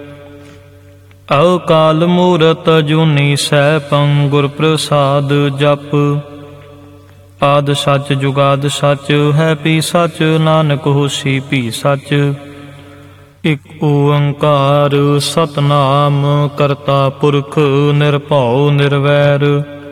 ਅਕਾਲ ਮੂਰਤ ਅਜੂਨੀ ਸੈਭੰ ਗੁਰ ਪ੍ਰਸਾਦ ਜਪੁ। ਆਦਿ ਸਚ ਜੁਗਾਦਿ ਸਚ ਹੈ ਭੀ ਸਚ ਨਾਨਕ ਹੋਸੀ ਭੀ ਸਚ। ਇਕ ਓੰਕਾਰ ਸਤਿਨਾਮ ਕਰਤਾ ਪੁਰਖ ਨਿਰਭਉ ਨਿਰਵੈਰ।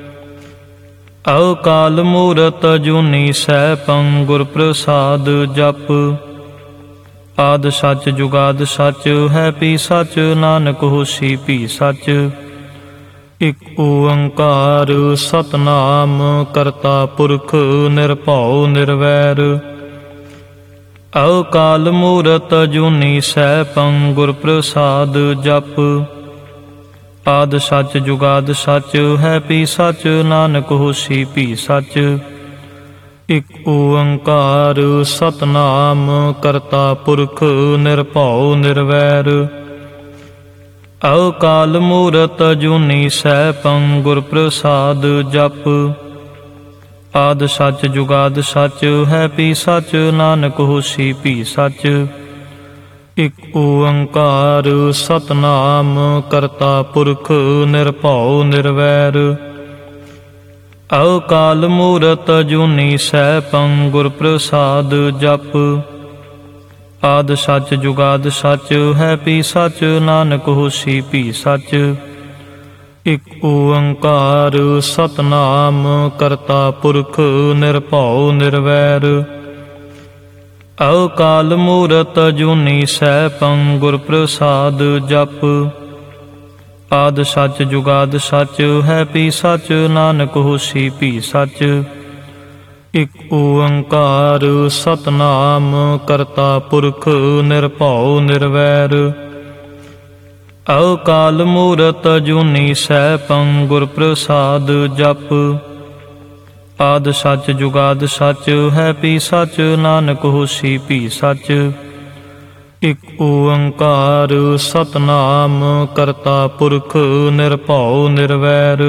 ਅਕਾਲ ਮੂਰਤ ਅਜੂਨੀ ਸੈਭੰ ਗੁਰ ਪ੍ਰਸਾਦ ਜਪੁ। ਆਦਿ ਸਚ ਜੁਗਾਦਿ ਸਚ ਹੈ ਭੀ ਸਚ ਨਾਨਕ ਹੋਸੀ ਭੀ ਸਚ। ਇਕ ਓੰਕਾਰ ਸਤਿਨਾਮ ਕਰਤਾ ਪੁਰਖ ਨਿਰਭਉ ਨਿਰਵੈਰ। ਅਕਾਲ ਮੂਰਤ ਅਜੂਨੀ ਸੈਭੰ ਗੁਰ ਪ੍ਰਸਾਦ ਜਪੁ। ਆਦਿ ਸਚ ਜੁਗਾਦਿ ਸਚ ਹੈ ਭੀ ਸਚ ਨਾਨਕ ਹੋਸੀ ਭੀ ਸਚ। ਇਕ ਓੰਕਾਰ ਸਤਿਨਾਮ ਕਰਤਾ ਪੁਰਖ ਨਿਰਭਉ ਨਿਰਵੈਰ। ਅਕਾਲ ਮੂਰਤ ਅਜੂਨੀ ਸੈਭੰ ਗੁਰ ਪ੍ਰਸਾਦ ਜਪੁ। ਆਦਿ ਸਚ ਜੁਗਾਦਿ ਸਚ ਹੈ ਭੀ ਸਚ ਨਾਨਕ ਹੋਸੀ ਭੀ ਸਚ। ਇਕ ਓੰਕਾਰ ਸਤਿਨਾਮ ਕਰਤਾ ਪੁਰਖ ਨਿਰਭਉ ਨਿਰਵੈਰ। ਅਕਾਲ ਮੂਰਤ ਅਜੂਨੀ ਸੈਭੰ ਗੁਰ ਪ੍ਰਸਾਦ ਜਪੁ। ਆਦਿ ਸਚ ਜੁਗਾਦਿ ਸਚ ਹੈ ਭੀ ਸਚ ਨਾਨਕ ਹੋਸੀ ਭੀ ਸਚ। ਇਕ ਓੰਕਾਰ ਸਤਿਨਾਮ ਕਰਤਾ ਪੁਰਖ ਨਿਰਭਉ ਨਿਰਵੈਰ। ਅਕਾਲ ਮੂਰਤ ਅਜੂਨੀ ਸੈਭੰ ਗੁਰ ਪ੍ਰਸਾਦ ਜਪੁ। ਆਦਿ ਸਚ ਜੁਗਾਦਿ ਸਚ ਹੈ ਭੀ ਸਚ ਨਾਨਕ ਹੋਸੀ ਭੀ ਸਚ। ਇਕ ਓੰਕਾਰ ਸਤਿਨਾਮ ਕਰਤਾ ਪੁਰਖ ਨਿਰਭਉ ਨਿਰਵੈਰ। ਅਕਾਲ ਮੂਰਤ ਅਜੂਨੀ ਸੈਭੰ ਗੁਰ ਪ੍ਰਸਾਦ ਜਪੁ। ਆਦਿ ਸਚ ਜੁਗਾਦਿ ਸਚ ਹੈ ਭੀ ਸਚ ਨਾਨਕ ਹੋਸੀ ਭੀ ਸਚ। ਇਕ ਓੰਕਾਰ ਸਤਿਨਾਮ ਕਰਤਾ ਪੁਰਖ ਨਿਰਭਉ ਨਿਰਵੈਰ।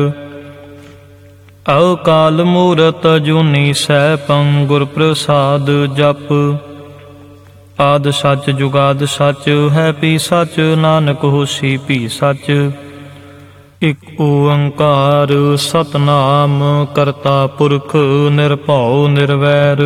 ਅਕਾਲ ਮੂਰਤ ਅਜੂਨੀ ਸੈਭੰ ਗੁਰ ਪ੍ਰਸਾਦ ਜਪੁ। ਆਦਿ ਸਚ ਜੁਗਾਦਿ ਸਚ ਹੈ ਭੀ ਸਚ ਨਾਨਕ ਹੋਸੀ ਭੀ ਸਚ। ਇਕ ਓੰਕਾਰ ਸਤਿਨਾਮ ਕਰਤਾ ਪੁਰਖ ਨਿਰਭਉ ਨਿਰਵੈਰ।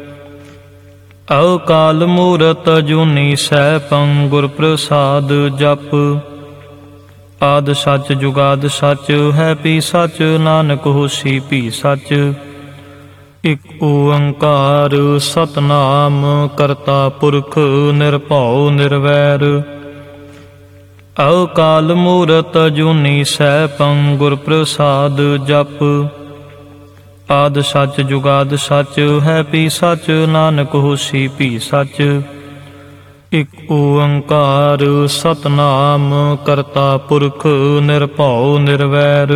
ਅਕਾਲ ਮੂਰਤ ਅਜੂਨੀ ਸੈਭੰ ਗੁਰ ਪ੍ਰਸਾਦ ਜਪੁ। ਆਦਿ ਸਚ ਜੁਗਾਦਿ ਸਚ ਹੈ ਭੀ ਸਚ ਨਾਨਕ ਹੋਸੀ ਭੀ ਸਚ। ਇਕ ਓੰਕਾਰ ਸਤਿਨਾਮ ਕਰਤਾ ਪੁਰਖ ਨਿਰਭਉ ਨਿਰਵੈਰ। ਅਕਾਲ ਮੂਰਤ ਅਜੂਨੀ ਸੈਭੰ ਗੁਰ ਪ੍ਰਸਾਦ ਜਪੁ। ਆਦਿ ਸਚ ਜੁਗਾਦਿ ਸਚ ਹੈ ਭੀ ਸਚ ਨਾਨਕ ਹੋਸੀ ਭੀ ਸਚ। ਇਕ ਓੰਕਾਰ ਸਤਿਨਾਮ ਕਰਤਾ ਪੁਰਖ ਨਿਰਭਉ ਨਿਰਵੈਰ।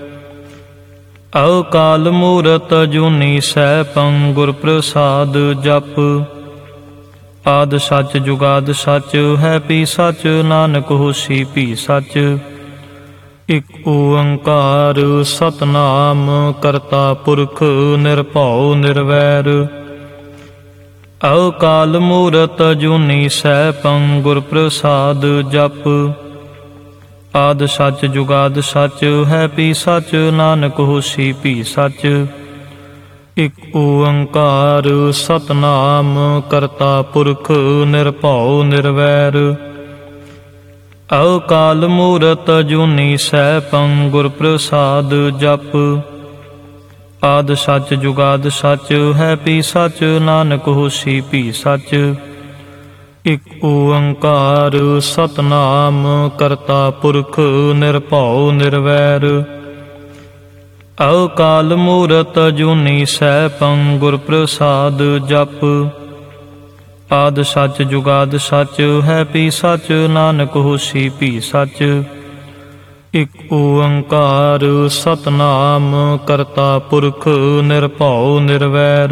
ਅਕਾਲ ਮੂਰਤ ਅਜੂਨੀ ਸੈਭੰ ਗੁਰ ਪ੍ਰਸਾਦ ਜਪੁ। ਆਦਿ ਸਚ ਜੁਗਾਦਿ ਸਚ ਹੈ ਭੀ ਸਚ ਨਾਨਕ ਹੋਸੀ ਭੀ ਸਚ। ਇਕ ਓੰਕਾਰ ਸਤਿਨਾਮ ਕਰਤਾ ਪੁਰਖ ਨਿਰਭਉ ਨਿਰਵੈਰ। ਅਕਾਲ ਮੂਰਤ ਅਜੂਨੀ ਸੈਭੰ ਗੁਰ ਪ੍ਰਸਾਦ ਜਪੁ। ਆਦਿ ਸਚ ਜੁਗਾਦਿ ਸਚ ਹੈ ਭੀ ਸਚ ਨਾਨਕ ਹੋਸੀ ਭੀ ਸਚ। ਇਕ ਓੰਕਾਰ ਸਤਿਨਾਮ ਕਰਤਾ ਪੁਰਖ ਨਿਰਭਉ ਨਿਰਵੈਰ। ਅਕਾਲ ਮੂਰਤ ਅਜੂਨੀ ਸੈਭੰ ਗੁਰ ਪ੍ਰਸਾਦ ਜਪੁ। ਆਦਿ ਸਚ ਜੁਗਾਦਿ ਸਚ ਹੈ ਭੀ ਸਚ ਨਾਨਕ ਹੋਸੀ ਭੀ ਸਚ। ਇਕ ਓੰਕਾਰ ਸਤਿਨਾਮ ਕਰਤਾ ਪੁਰਖ ਨਿਰਭਉ ਨਿਰਵੈਰ। ਅਕਾਲ ਮੂਰਤ ਅਜੂਨੀ ਸੈਭੰ ਗੁਰ ਪ੍ਰਸਾਦ ਜਪੁ। ਆਦਿ ਸਚ ਜੁਗਾਦਿ ਸਚ ਹੈ ਭੀ ਸਚ ਨਾਨਕ ਹੋਸੀ ਭੀ ਸਚ। ਇਕ ਓੰਕਾਰ ਸਤਿਨਾਮ ਕਰਤਾ ਪੁਰਖ ਨਿਰਭਉ ਨਿਰਵੈਰ।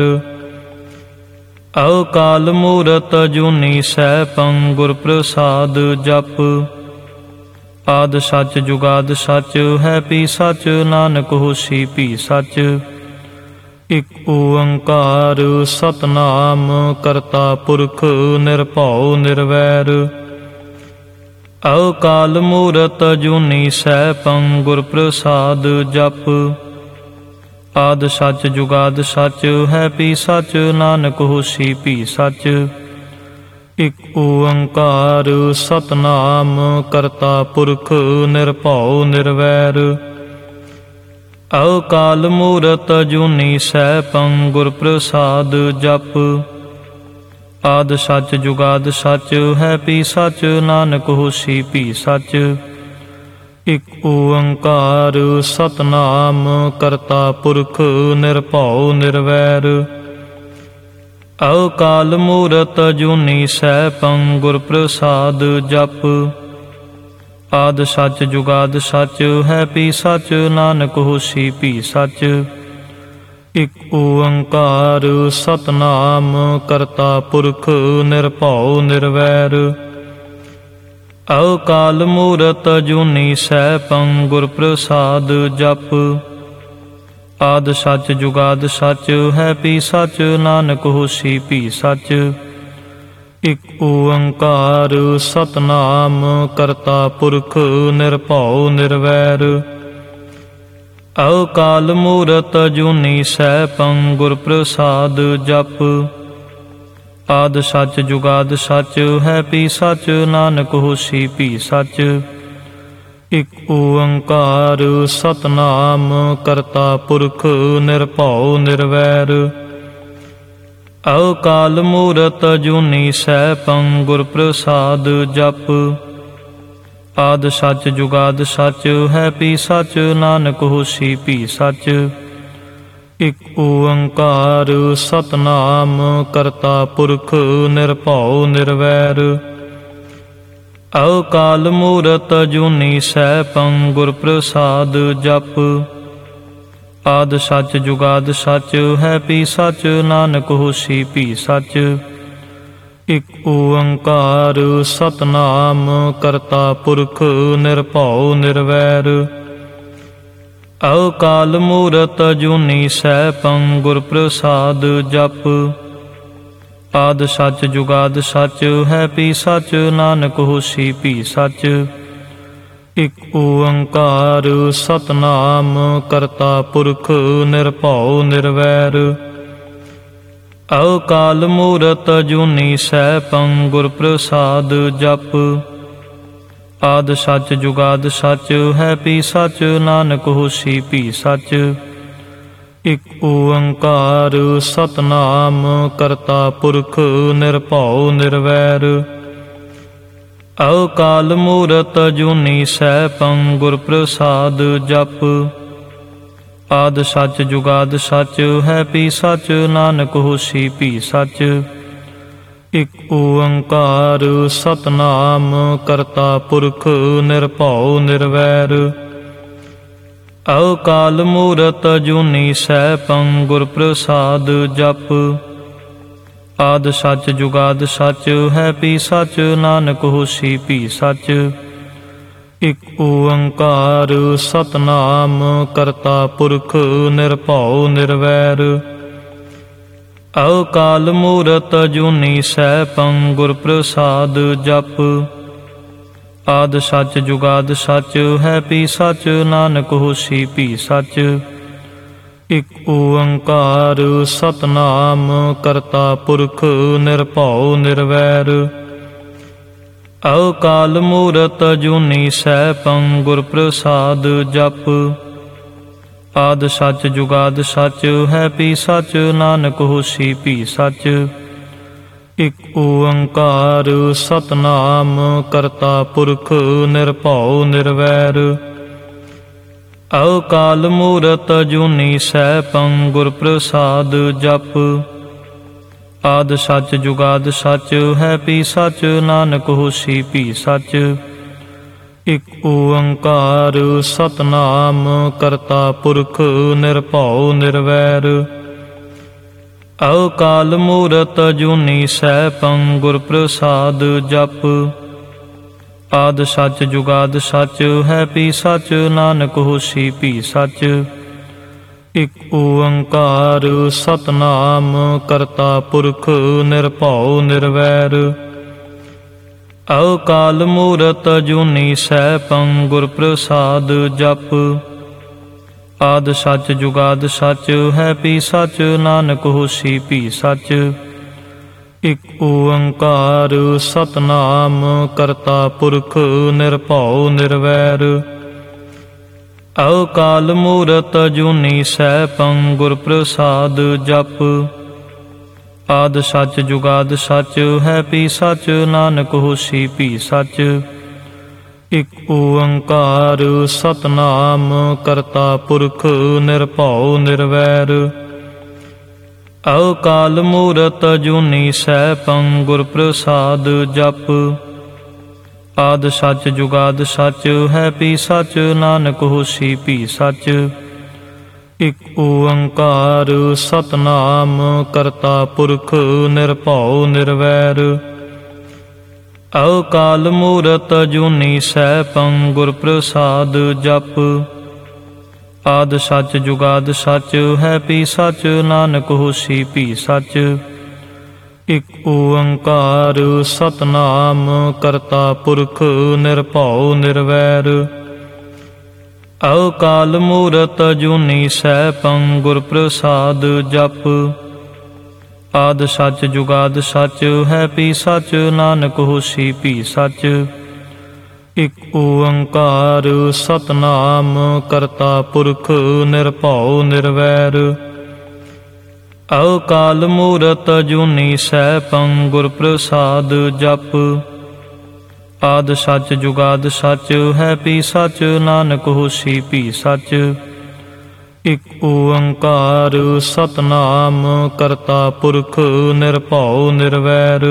ਅਕਾਲ ਮੂਰਤ ਅਜੂਨੀ ਸੈਭੰ ਗੁਰ ਪ੍ਰਸਾਦ ਜਪੁ। ਆਦਿ ਸਚ ਜੁਗਾਦਿ ਸਚ ਹੈ ਭੀ ਸਚ ਨਾਨਕ ਹੋਸੀ ਭੀ ਸਚ। ਇਕ ਓੰਕਾਰ ਸਤਿਨਾਮ ਕਰਤਾ ਪੁਰਖ ਨਿਰਭਉ ਨਿਰਵੈਰ। ਅਕਾਲ ਮੂਰਤ ਅਜੂਨੀ ਸੈਭੰ ਗੁਰ ਪ੍ਰਸਾਦ ਜਪੁ। ਆਦਿ ਸਚ ਜੁਗਾਦਿ ਸਚ ਹੈ ਭੀ ਸਚ ਨਾਨਕ ਹੋਸੀ ਭੀ ਸਚ। ਇਕ ਓੰਕਾਰ ਸਤਿਨਾਮ ਕਰਤਾ ਪੁਰਖ ਨਿਰਭਉ ਨਿਰਵੈਰ। ਅਕਾਲ ਮੂਰਤ ਅਜੂਨੀ ਸੈਭੰ ਗੁਰ ਪ੍ਰਸਾਦ ਜਪੁ। ਆਦਿ ਸਚ ਜੁਗਾਦਿ ਸਚ ਹੈ ਭੀ ਸਚ ਨਾਨਕ ਹੋਸੀ ਭੀ ਸਚ। ਇਕ ਓੰਕਾਰ ਸਤਿਨਾਮ ਕਰਤਾ ਪੁਰਖ ਨਿਰਭਉ ਨਿਰਵੈਰ। ਅਕਾਲ ਮੂਰਤ ਅਜੂਨੀ ਸੈਭੰ ਗੁਰ ਪ੍ਰਸਾਦ ਜਪੁ। ਆਦਿ ਸਚ ਜੁਗਾਦਿ ਸਚ ਹੈ ਭੀ ਸਚ ਨਾਨਕ ਹੋਸੀ ਭੀ ਸਚ। ਇਕ ਓੰਕਾਰ ਸਤਿਨਾਮ ਕਰਤਾ ਪੁਰਖ ਨਿਰਭਉ ਨਿਰਵੈਰ। ਅਕਾਲ ਮੂਰਤ ਅਜੂਨੀ ਸੈਭੰ ਗੁਰ ਪ੍ਰਸਾਦ ਜਪੁ। ਆਦਿ ਸਚ ਜੁਗਾਦਿ ਸਚ ਹੈ ਭੀ ਸਚ ਨਾਨਕ ਹੋਸੀ ਭੀ ਸਚ। ਇਕ ਓੰਕਾਰ ਸਤਿਨਾਮ ਕਰਤਾ ਪੁਰਖ ਨਿਰਭਉ ਨਿਰਵੈਰ। ਅਕਾਲ ਮੂਰਤ ਅਜੂਨੀ ਸੈਭੰ ਗੁਰ ਪ੍ਰਸਾਦ ਜਪੁ। ਆਦਿ ਸਚ ਜੁਗਾਦਿ ਸਚ ਹੈ ਭੀ ਸਚ ਨਾਨਕ ਹੋਸੀ ਭੀ ਸਚ। ਇਕ ਓੰਕਾਰ ਸਤਿਨਾਮ ਕਰਤਾ ਪੁਰਖ ਨਿਰਭਉ ਨਿਰਵੈਰ। ਅਕਾਲ ਮੂਰਤ ਅਜੂਨੀ ਸੈਭੰ ਗੁਰ ਪ੍ਰਸਾਦ ਜਪੁ। ਆਦਿ ਸਚ ਜੁਗਾਦਿ ਸਚ ਹੈ ਭੀ ਸਚ ਨਾਨਕ ਹੋਸੀ ਭੀ ਸਚ। ਇਕ ਓੰਕਾਰ ਸਤਿਨਾਮ ਕਰਤਾ ਪੁਰਖ ਨਿਰਭਉ ਨਿਰਵੈਰ। ਅਕਾਲ ਮੂਰਤ ਅਜੂਨੀ ਸੈਭੰ ਗੁਰ ਪ੍ਰਸਾਦ ਜਪੁ। ਆਦਿ ਸਚ ਜੁਗਾਦਿ ਸਚ ਹੈ ਭੀ ਸਚ ਨਾਨਕ ਹੋਸੀ ਭੀ ਸਚ। ਇਕ ਓੰਕਾਰ ਸਤਿਨਾਮ ਕਰਤਾ ਪੁਰਖ ਨਿਰਭਉ ਨਿਰਵੈਰ। ਅਕਾਲ ਮੂਰਤ ਅਜੂਨੀ ਸੈਭੰ ਗੁਰ ਪ੍ਰਸਾਦ ਜਪੁ। ਆਦਿ ਸਚ ਜੁਗਾਦਿ ਸਚ ਹੈ ਭੀ ਸਚ ਨਾਨਕ ਹੋਸੀ ਭੀ ਸਚ। ਇਕ ਓੰਕਾਰ ਸਤਿਨਾਮ ਕਰਤਾ ਪੁਰਖ ਨਿਰਭਉ ਨਿਰਵੈਰ। ਅਕਾਲ ਮੂਰਤ ਅਜੂਨੀ ਸੈਭੰ ਗੁਰ ਪ੍ਰਸਾਦ ਜਪੁ। ਆਦਿ ਸਚ ਜੁਗਾਦਿ ਸਚ ਹੈ ਭੀ ਸਚ ਨਾਨਕ ਹੋਸੀ ਭੀ ਸਚ। ਇਕ ਓੰਕਾਰ ਸਤਿਨਾਮ ਕਰਤਾ ਪੁਰਖ ਨਿਰਭਉ ਨਿਰਵੈਰ। ਅਕਾਲ ਮੂਰਤ ਅਜੂਨੀ ਸੈਭੰ ਗੁਰ ਪ੍ਰਸਾਦ ਜਪੁ। ਆਦਿ ਸਚ ਜੁਗਾਦਿ ਸਚ ਹੈ ਭੀ ਸਚ ਨਾਨਕ ਹੋਸੀ ਭੀ ਸਚ। ਇਕ ਓੰਕਾਰ ਸਤਿਨਾਮ ਕਰਤਾ ਪੁਰਖ ਨਿਰਭਉ ਨਿਰਵੈਰ। ਅਕਾਲ ਮੂਰਤ ਅਜੂਨੀ ਸੈਭੰ ਗੁਰ ਪ੍ਰਸਾਦ ਜਪੁ। ਆਦਿ ਸਚ ਜੁਗਾਦਿ ਸਚ ਹੈ ਭੀ ਸਚ ਨਾਨਕ ਹੋਸੀ ਭੀ ਸਚ। ਇਕ ਓੰਕਾਰ ਸਤਿਨਾਮ ਕਰਤਾ ਪੁਰਖ ਨਿਰਭਉ ਨਿਰਵੈਰ। ਅਕਾਲ ਮੂਰਤ ਅਜੂਨੀ ਸੈਭੰ ਗੁਰ ਪ੍ਰਸਾਦ ਜਪੁ। ਆਦਿ ਸਚ ਜੁਗਾਦਿ ਸਚ ਹੈ ਭੀ ਸਚ ਨਾਨਕ ਹੋਸੀ ਭੀ ਸਚ। ਇਕ ਓੰਕਾਰ ਸਤਿਨਾਮ ਕਰਤਾ ਪੁਰਖ ਨਿਰਭਉ ਨਿਰਵੈਰ। ਅਕਾਲ ਮੂਰਤ ਅਜੂਨੀ ਸੈਭੰ ਗੁਰ ਪ੍ਰਸਾਦ ਜਪੁ। ਆਦਿ ਸਚ ਜੁਗਾਦਿ ਸਚ ਹੈ ਭੀ ਸਚ ਨਾਨਕ ਹੋਸੀ ਭੀ ਸਚ। ਇਕ ਓੰਕਾਰ ਸਤਿਨਾਮ ਕਰਤਾ ਪੁਰਖ ਨਿਰਭਉ ਨਿਰਵੈਰ। ਅਕਾਲ ਮੂਰਤ ਅਜੂਨੀ ਸੈਭੰ ਗੁਰ ਪ੍ਰਸਾਦ ਜਪੁ। ਆਦਿ ਸਚ ਜੁਗਾਦਿ ਸਚ ਹੈ ਭੀ ਸਚ ਨਾਨਕ ਹੋਸੀ ਭੀ ਸਚ। ਇਕ ਓੰਕਾਰ ਸਤਿਨਾਮ ਕਰਤਾ ਪੁਰਖ ਨਿਰਭਉ ਨਿਰਵੈਰ। ਅਕਾਲ ਮੂਰਤ ਅਜੂਨੀ ਸੈਭੰ ਗੁਰ ਪ੍ਰਸਾਦ ਜਪੁ। ਆਦਿ ਸਚ ਜੁਗਾਦਿ ਸਚ ਹੈ ਭੀ ਸਚ ਨਾਨਕ ਹੋਸੀ ਭੀ ਸਚ। ਇਕ ਓੰਕਾਰ ਸਤਿਨਾਮ ਕਰਤਾ ਪੁਰਖ ਨਿਰਭਉ ਨਿਰਵੈਰ। ਅਕਾਲ ਮੂਰਤ ਅਜੂਨੀ ਸੈਭੰ ਗੁਰ ਪ੍ਰਸਾਦ ਜਪੁ। ਆਦਿ ਸਚ ਜੁਗਾਦਿ ਸਚ ਹੈ ਭੀ ਸਚ ਨਾਨਕ ਹੋਸੀ ਭੀ ਸਚ। ਇਕ ਓੰਕਾਰ ਸਤਿਨਾਮ ਕਰਤਾ ਪੁਰਖ ਨਿਰਭਉ ਨਿਰਵੈਰ। ਅਕਾਲ ਮੂਰਤ ਅਜੂਨੀ ਸੈਭੰ ਗੁਰ ਪ੍ਰਸਾਦ ਜਪੁ। ਆਦਿ ਸਚ ਜੁਗਾਦਿ ਸਚ ਹੈ ਭੀ ਸਚ ਨਾਨਕ ਹੋਸੀ ਭੀ ਸਚ। ਇਕ ਓੰਕਾਰ ਸਤਿਨਾਮ ਕਰਤਾ ਪੁਰਖ ਨਿਰਭਉ ਨਿਰਵੈਰ। ਅਕਾਲ ਮੂਰਤ ਅਜੂਨੀ ਸੈਭੰ ਗੁਰ ਪ੍ਰਸਾਦ ਜਪੁ। ਆਦਿ ਸਚ ਜੁਗਾਦਿ ਸਚ ਹੈ ਭੀ ਸਚ ਨਾਨਕ ਹੋਸੀ ਭੀ ਸਚ। ਇਕ ਓੰਕਾਰ ਸਤਿਨਾਮ ਕਰਤਾ ਪੁਰਖ ਨਿਰਭਉ ਨਿਰਵੈਰ। ਅਕਾਲ ਮੂਰਤ ਅਜੂਨੀ ਸੈਭੰ ਗੁਰ ਪ੍ਰਸਾਦ ਜਪੁ। ਆਦਿ ਸਚ ਜੁਗਾਦਿ ਸਚ ਹੈ ਭੀ ਸਚ ਨਾਨਕ ਹੋਸੀ ਭੀ ਸਚ। ਇਕ ਓੰਕਾਰ ਸਤਿਨਾਮ ਕਰਤਾ ਪੁਰਖ ਨਿਰਭਉ ਨਿਰਵੈਰ। ਅਕਾਲ ਮੂਰਤ ਅਜੂਨੀ ਸੈਭੰ ਗੁਰ ਪ੍ਰਸਾਦ ਜਪੁ। ਆਦਿ ਸਚ ਜੁਗਾਦਿ ਸਚ ਹੈ ਭੀ ਸਚ ਨਾਨਕ ਹੋਸੀ ਭੀ ਸਚ। ਇਕ ਓੰਕਾਰ ਸਤਿਨਾਮ ਕਰਤਾ ਪੁਰਖ ਨਿਰਭਉ ਨਿਰਵੈਰ। ਅਕਾਲ ਮੂਰਤ ਅਜੂਨੀ ਸੈਭੰ ਗੁਰ ਪ੍ਰਸਾਦ ਜਪੁ। ਆਦਿ ਸਚ ਜੁਗਾਦਿ ਸਚ ਹੈ ਭੀ ਸਚ ਨਾਨਕ ਹੋਸੀ ਭੀ ਸਚ। ਇਕ ਓੰਕਾਰ ਸਤਿਨਾਮ ਕਰਤਾ ਪੁਰਖ ਨਿਰਭਉ ਨਿਰਵੈਰ।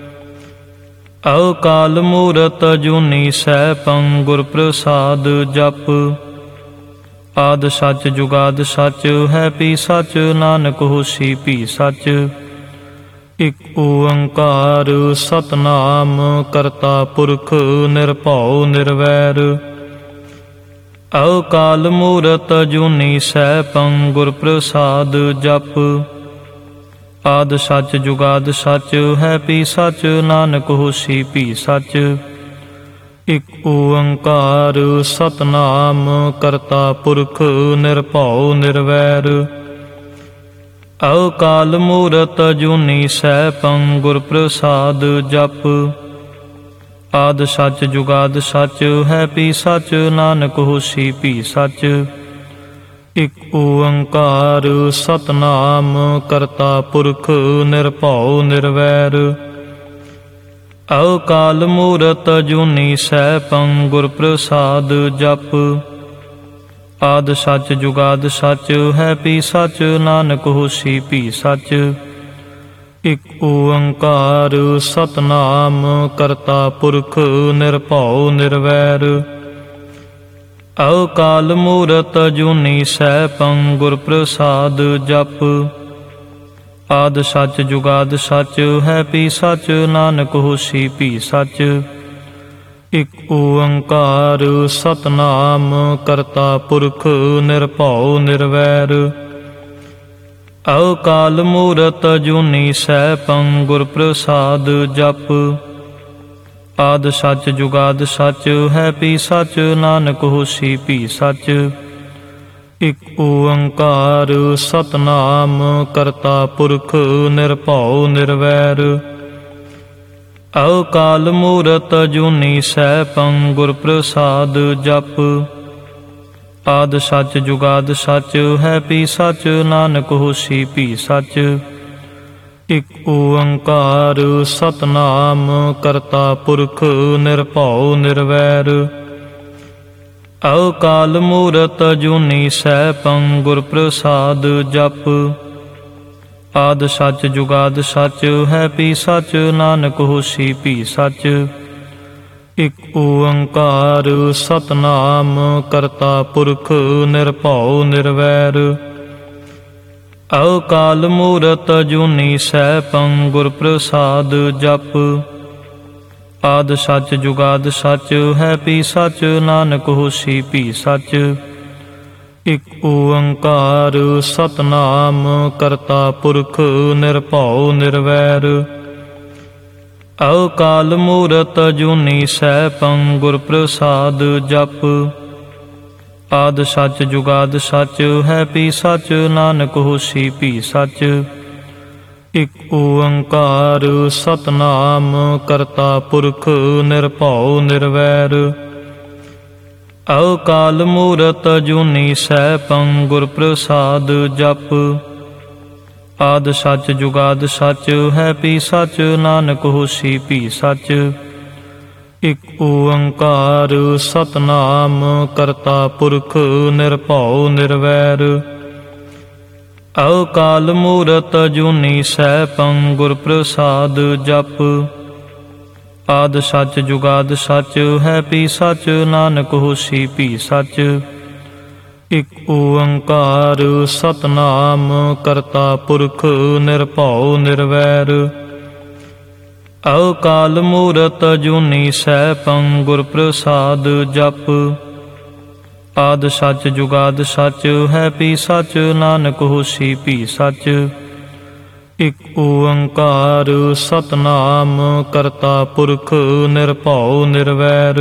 ਅਕਾਲ ਮੂਰਤ ਅਜੂਨੀ ਸੈਭੰ ਗੁਰ ਪ੍ਰਸਾਦ ਜਪੁ। ਆਦਿ ਸਚ ਜੁਗਾਦਿ ਸਚ ਹੈ ਭੀ ਸਚ ਨਾਨਕ ਹੋਸੀ ਭੀ ਸਚ। ਇਕ ਓੰਕਾਰ ਸਤਿਨਾਮ ਕਰਤਾ ਪੁਰਖ ਨਿਰਭਉ ਨਿਰਵੈਰ। ਅਕਾਲ ਮੂਰਤ ਅਜੂਨੀ ਸੈਭੰ ਗੁਰ ਪ੍ਰਸਾਦ ਜਪੁ। ਆਦਿ ਸਚ ਜੁਗਾਦਿ ਸਚ ਹੈ ਭੀ ਸਚ ਨਾਨਕ ਹੋਸੀ ਭੀ ਸਚ। ਇਕ ਓੰਕਾਰ ਸਤਿਨਾਮ ਕਰਤਾ ਪੁਰਖ ਨਿਰਭਉ ਨਿਰਵੈਰ। ਅਕਾਲ ਮੂਰਤ ਅਜੂਨੀ ਸੈਭੰ ਗੁਰ ਪ੍ਰਸਾਦ ਜਪੁ। ਆਦਿ ਸਚ ਜੁਗਾਦਿ ਸਚ ਹੈ ਭੀ ਸਚ ਨਾਨਕ ਹੋਸੀ ਭੀ ਸਚ। ਇਕ ਓੰਕਾਰ ਸਤਿਨਾਮ ਕਰਤਾ ਪੁਰਖ ਨਿਰਭਉ ਨਿਰਵੈਰ। ਅਕਾਲ ਮੂਰਤ ਅਜੂਨੀ ਸੈਭੰ ਗੁਰ ਪ੍ਰਸਾਦ ਜਪੁ। ਆਦਿ ਸਚ ਜੁਗਾਦਿ ਸਚ ਹੈ ਭੀ ਸਚ ਨਾਨਕ ਹੋਸੀ ਭੀ ਸਚ। ਇਕ ਓੰਕਾਰ ਸਤਿਨਾਮ ਕਰਤਾ ਪੁਰਖ ਨਿਰਭਉ ਨਿਰਵੈਰ। ਅਕਾਲ ਮੂਰਤ ਅਜੂਨੀ ਸੈਭੰ ਗੁਰ ਪ੍ਰਸਾਦ ਜਪੁ। ਆਦਿ ਸਚ ਜੁਗਾਦਿ ਸਚ ਹੈ ਭੀ ਸਚ ਨਾਨਕ ਹੋਸੀ ਭੀ ਸਚ। ਇਕ ਓੰਕਾਰ ਸਤਿਨਾਮ ਕਰਤਾ ਪੁਰਖ ਨਿਰਭਉ ਨਿਰਵੈਰ। ਅਕਾਲ ਮੂਰਤ ਅਜੂਨੀ ਸੈਭੰ ਗੁਰ ਪ੍ਰਸਾਦ ਜਪੁ। ਆਦਿ ਸਚ ਜੁਗਾਦਿ ਸਚ ਹੈ ਭੀ ਸਚ ਨਾਨਕ ਹੋਸੀ ਭੀ ਸਚ। ਇਕ ਓੰਕਾਰ ਸਤਿਨਾਮ ਕਰਤਾ ਪੁਰਖ ਨਿਰਭਉ ਨਿਰਵੈਰ। ਅਕਾਲ ਮੂਰਤ ਅਜੂਨੀ ਸੈਭੰ ਗੁਰ ਪ੍ਰਸਾਦ ਜਪੁ। ਆਦਿ ਸਚ ਜੁਗਾਦਿ ਸਚ ਹੈ ਭੀ ਸਚ ਨਾਨਕ ਹੋਸੀ ਭੀ ਸਚ। ਇਕ ਓੰਕਾਰ ਸਤਿਨਾਮ ਕਰਤਾ ਪੁਰਖ ਨਿਰਭਉ ਨਿਰਵੈਰ। ਅਕਾਲ ਮੂਰਤ ਅਜੂਨੀ ਸੈਭੰ ਗੁਰ ਪ੍ਰਸਾਦ ਜਪੁ। ਆਦਿ ਸਚ ਜੁਗਾਦਿ ਸਚ ਹੈ ਭੀ ਸਚ ਨਾਨਕ ਹੋਸੀ ਭੀ ਸਚ। ਇਕ ਓੰਕਾਰ ਸਤਿਨਾਮ ਕਰਤਾ ਪੁਰਖ ਨਿਰਭਉ ਨਿਰਵੈਰ। ਅਕਾਲ ਮੂਰਤ ਅਜੂਨੀ ਸੈਭੰ ਗੁਰ ਪ੍ਰਸਾਦ ਜਪੁ। ਆਦਿ ਸਚ ਜੁਗਾਦਿ ਸਚ ਹੈ ਭੀ ਸਚ ਨਾਨਕ ਹੋਸੀ ਭੀ ਸਚ। ਇਕ ਓੰਕਾਰ ਸਤਿਨਾਮ ਕਰਤਾ ਪੁਰਖ ਨਿਰਭਉ ਨਿਰਵੈਰ। ਅਕਾਲ ਮੂਰਤ ਅਜੂਨੀ ਸੈਭੰ ਗੁਰ ਪ੍ਰਸਾਦ ਜਪੁ। ਆਦਿ ਸਚ ਜੁਗਾਦਿ ਸਚ ਹੈ ਭੀ ਸਚ ਨਾਨਕ ਹੋਸੀ ਭੀ ਸਚ। ਇਕ ਓੰਕਾਰ ਸਤਿਨਾਮ ਕਰਤਾ ਪੁਰਖ ਨਿਰਭਉ ਨਿਰਵੈਰ। ਅਕਾਲ ਮੂਰਤ ਅਜੂਨੀ ਸੈਭੰ ਗੁਰ ਪ੍ਰਸਾਦ ਜਪੁ। ਆਦਿ ਸਚ ਜੁਗਾਦਿ ਸਚ ਹੈ ਭੀ ਸਚ ਨਾਨਕ ਹੋਸੀ ਭੀ ਸਚ। ਇਕ ਓੰਕਾਰ ਸਤਿਨਾਮ ਕਰਤਾ ਪੁਰਖ ਨਿਰਭਉ ਨਿਰਵੈਰ। ਅਕਾਲ ਮੂਰਤ ਅਜੂਨੀ ਸੈਭੰ ਗੁਰ ਪ੍ਰਸਾਦ ਜਪੁ। ਆਦਿ ਸਚ ਜੁਗਾਦਿ ਸਚ ਹੈ ਭੀ ਸਚ ਨਾਨਕ ਹੋਸੀ ਭੀ ਸਚ। ਇਕ ਓੰਕਾਰ ਸਤਿਨਾਮ ਕਰਤਾ ਪੁਰਖ ਨਿਰਭਉ ਨਿਰਵੈਰ। ਅਕਾਲ ਮੂਰਤ ਅਜੂਨੀ ਸੈਭੰ ਗੁਰ ਪ੍ਰਸਾਦ ਜਪੁ। ਆਦਿ ਸਚ ਜੁਗਾਦਿ ਸਚ ਹੈ ਭੀ ਸਚ ਨਾਨਕ ਹੋਸੀ ਭੀ ਸਚ। ਇਕ ਓੰਕਾਰ ਸਤਿਨਾਮ ਕਰਤਾ ਪੁਰਖ ਨਿਰਭਉ ਨਿਰਵੈਰ।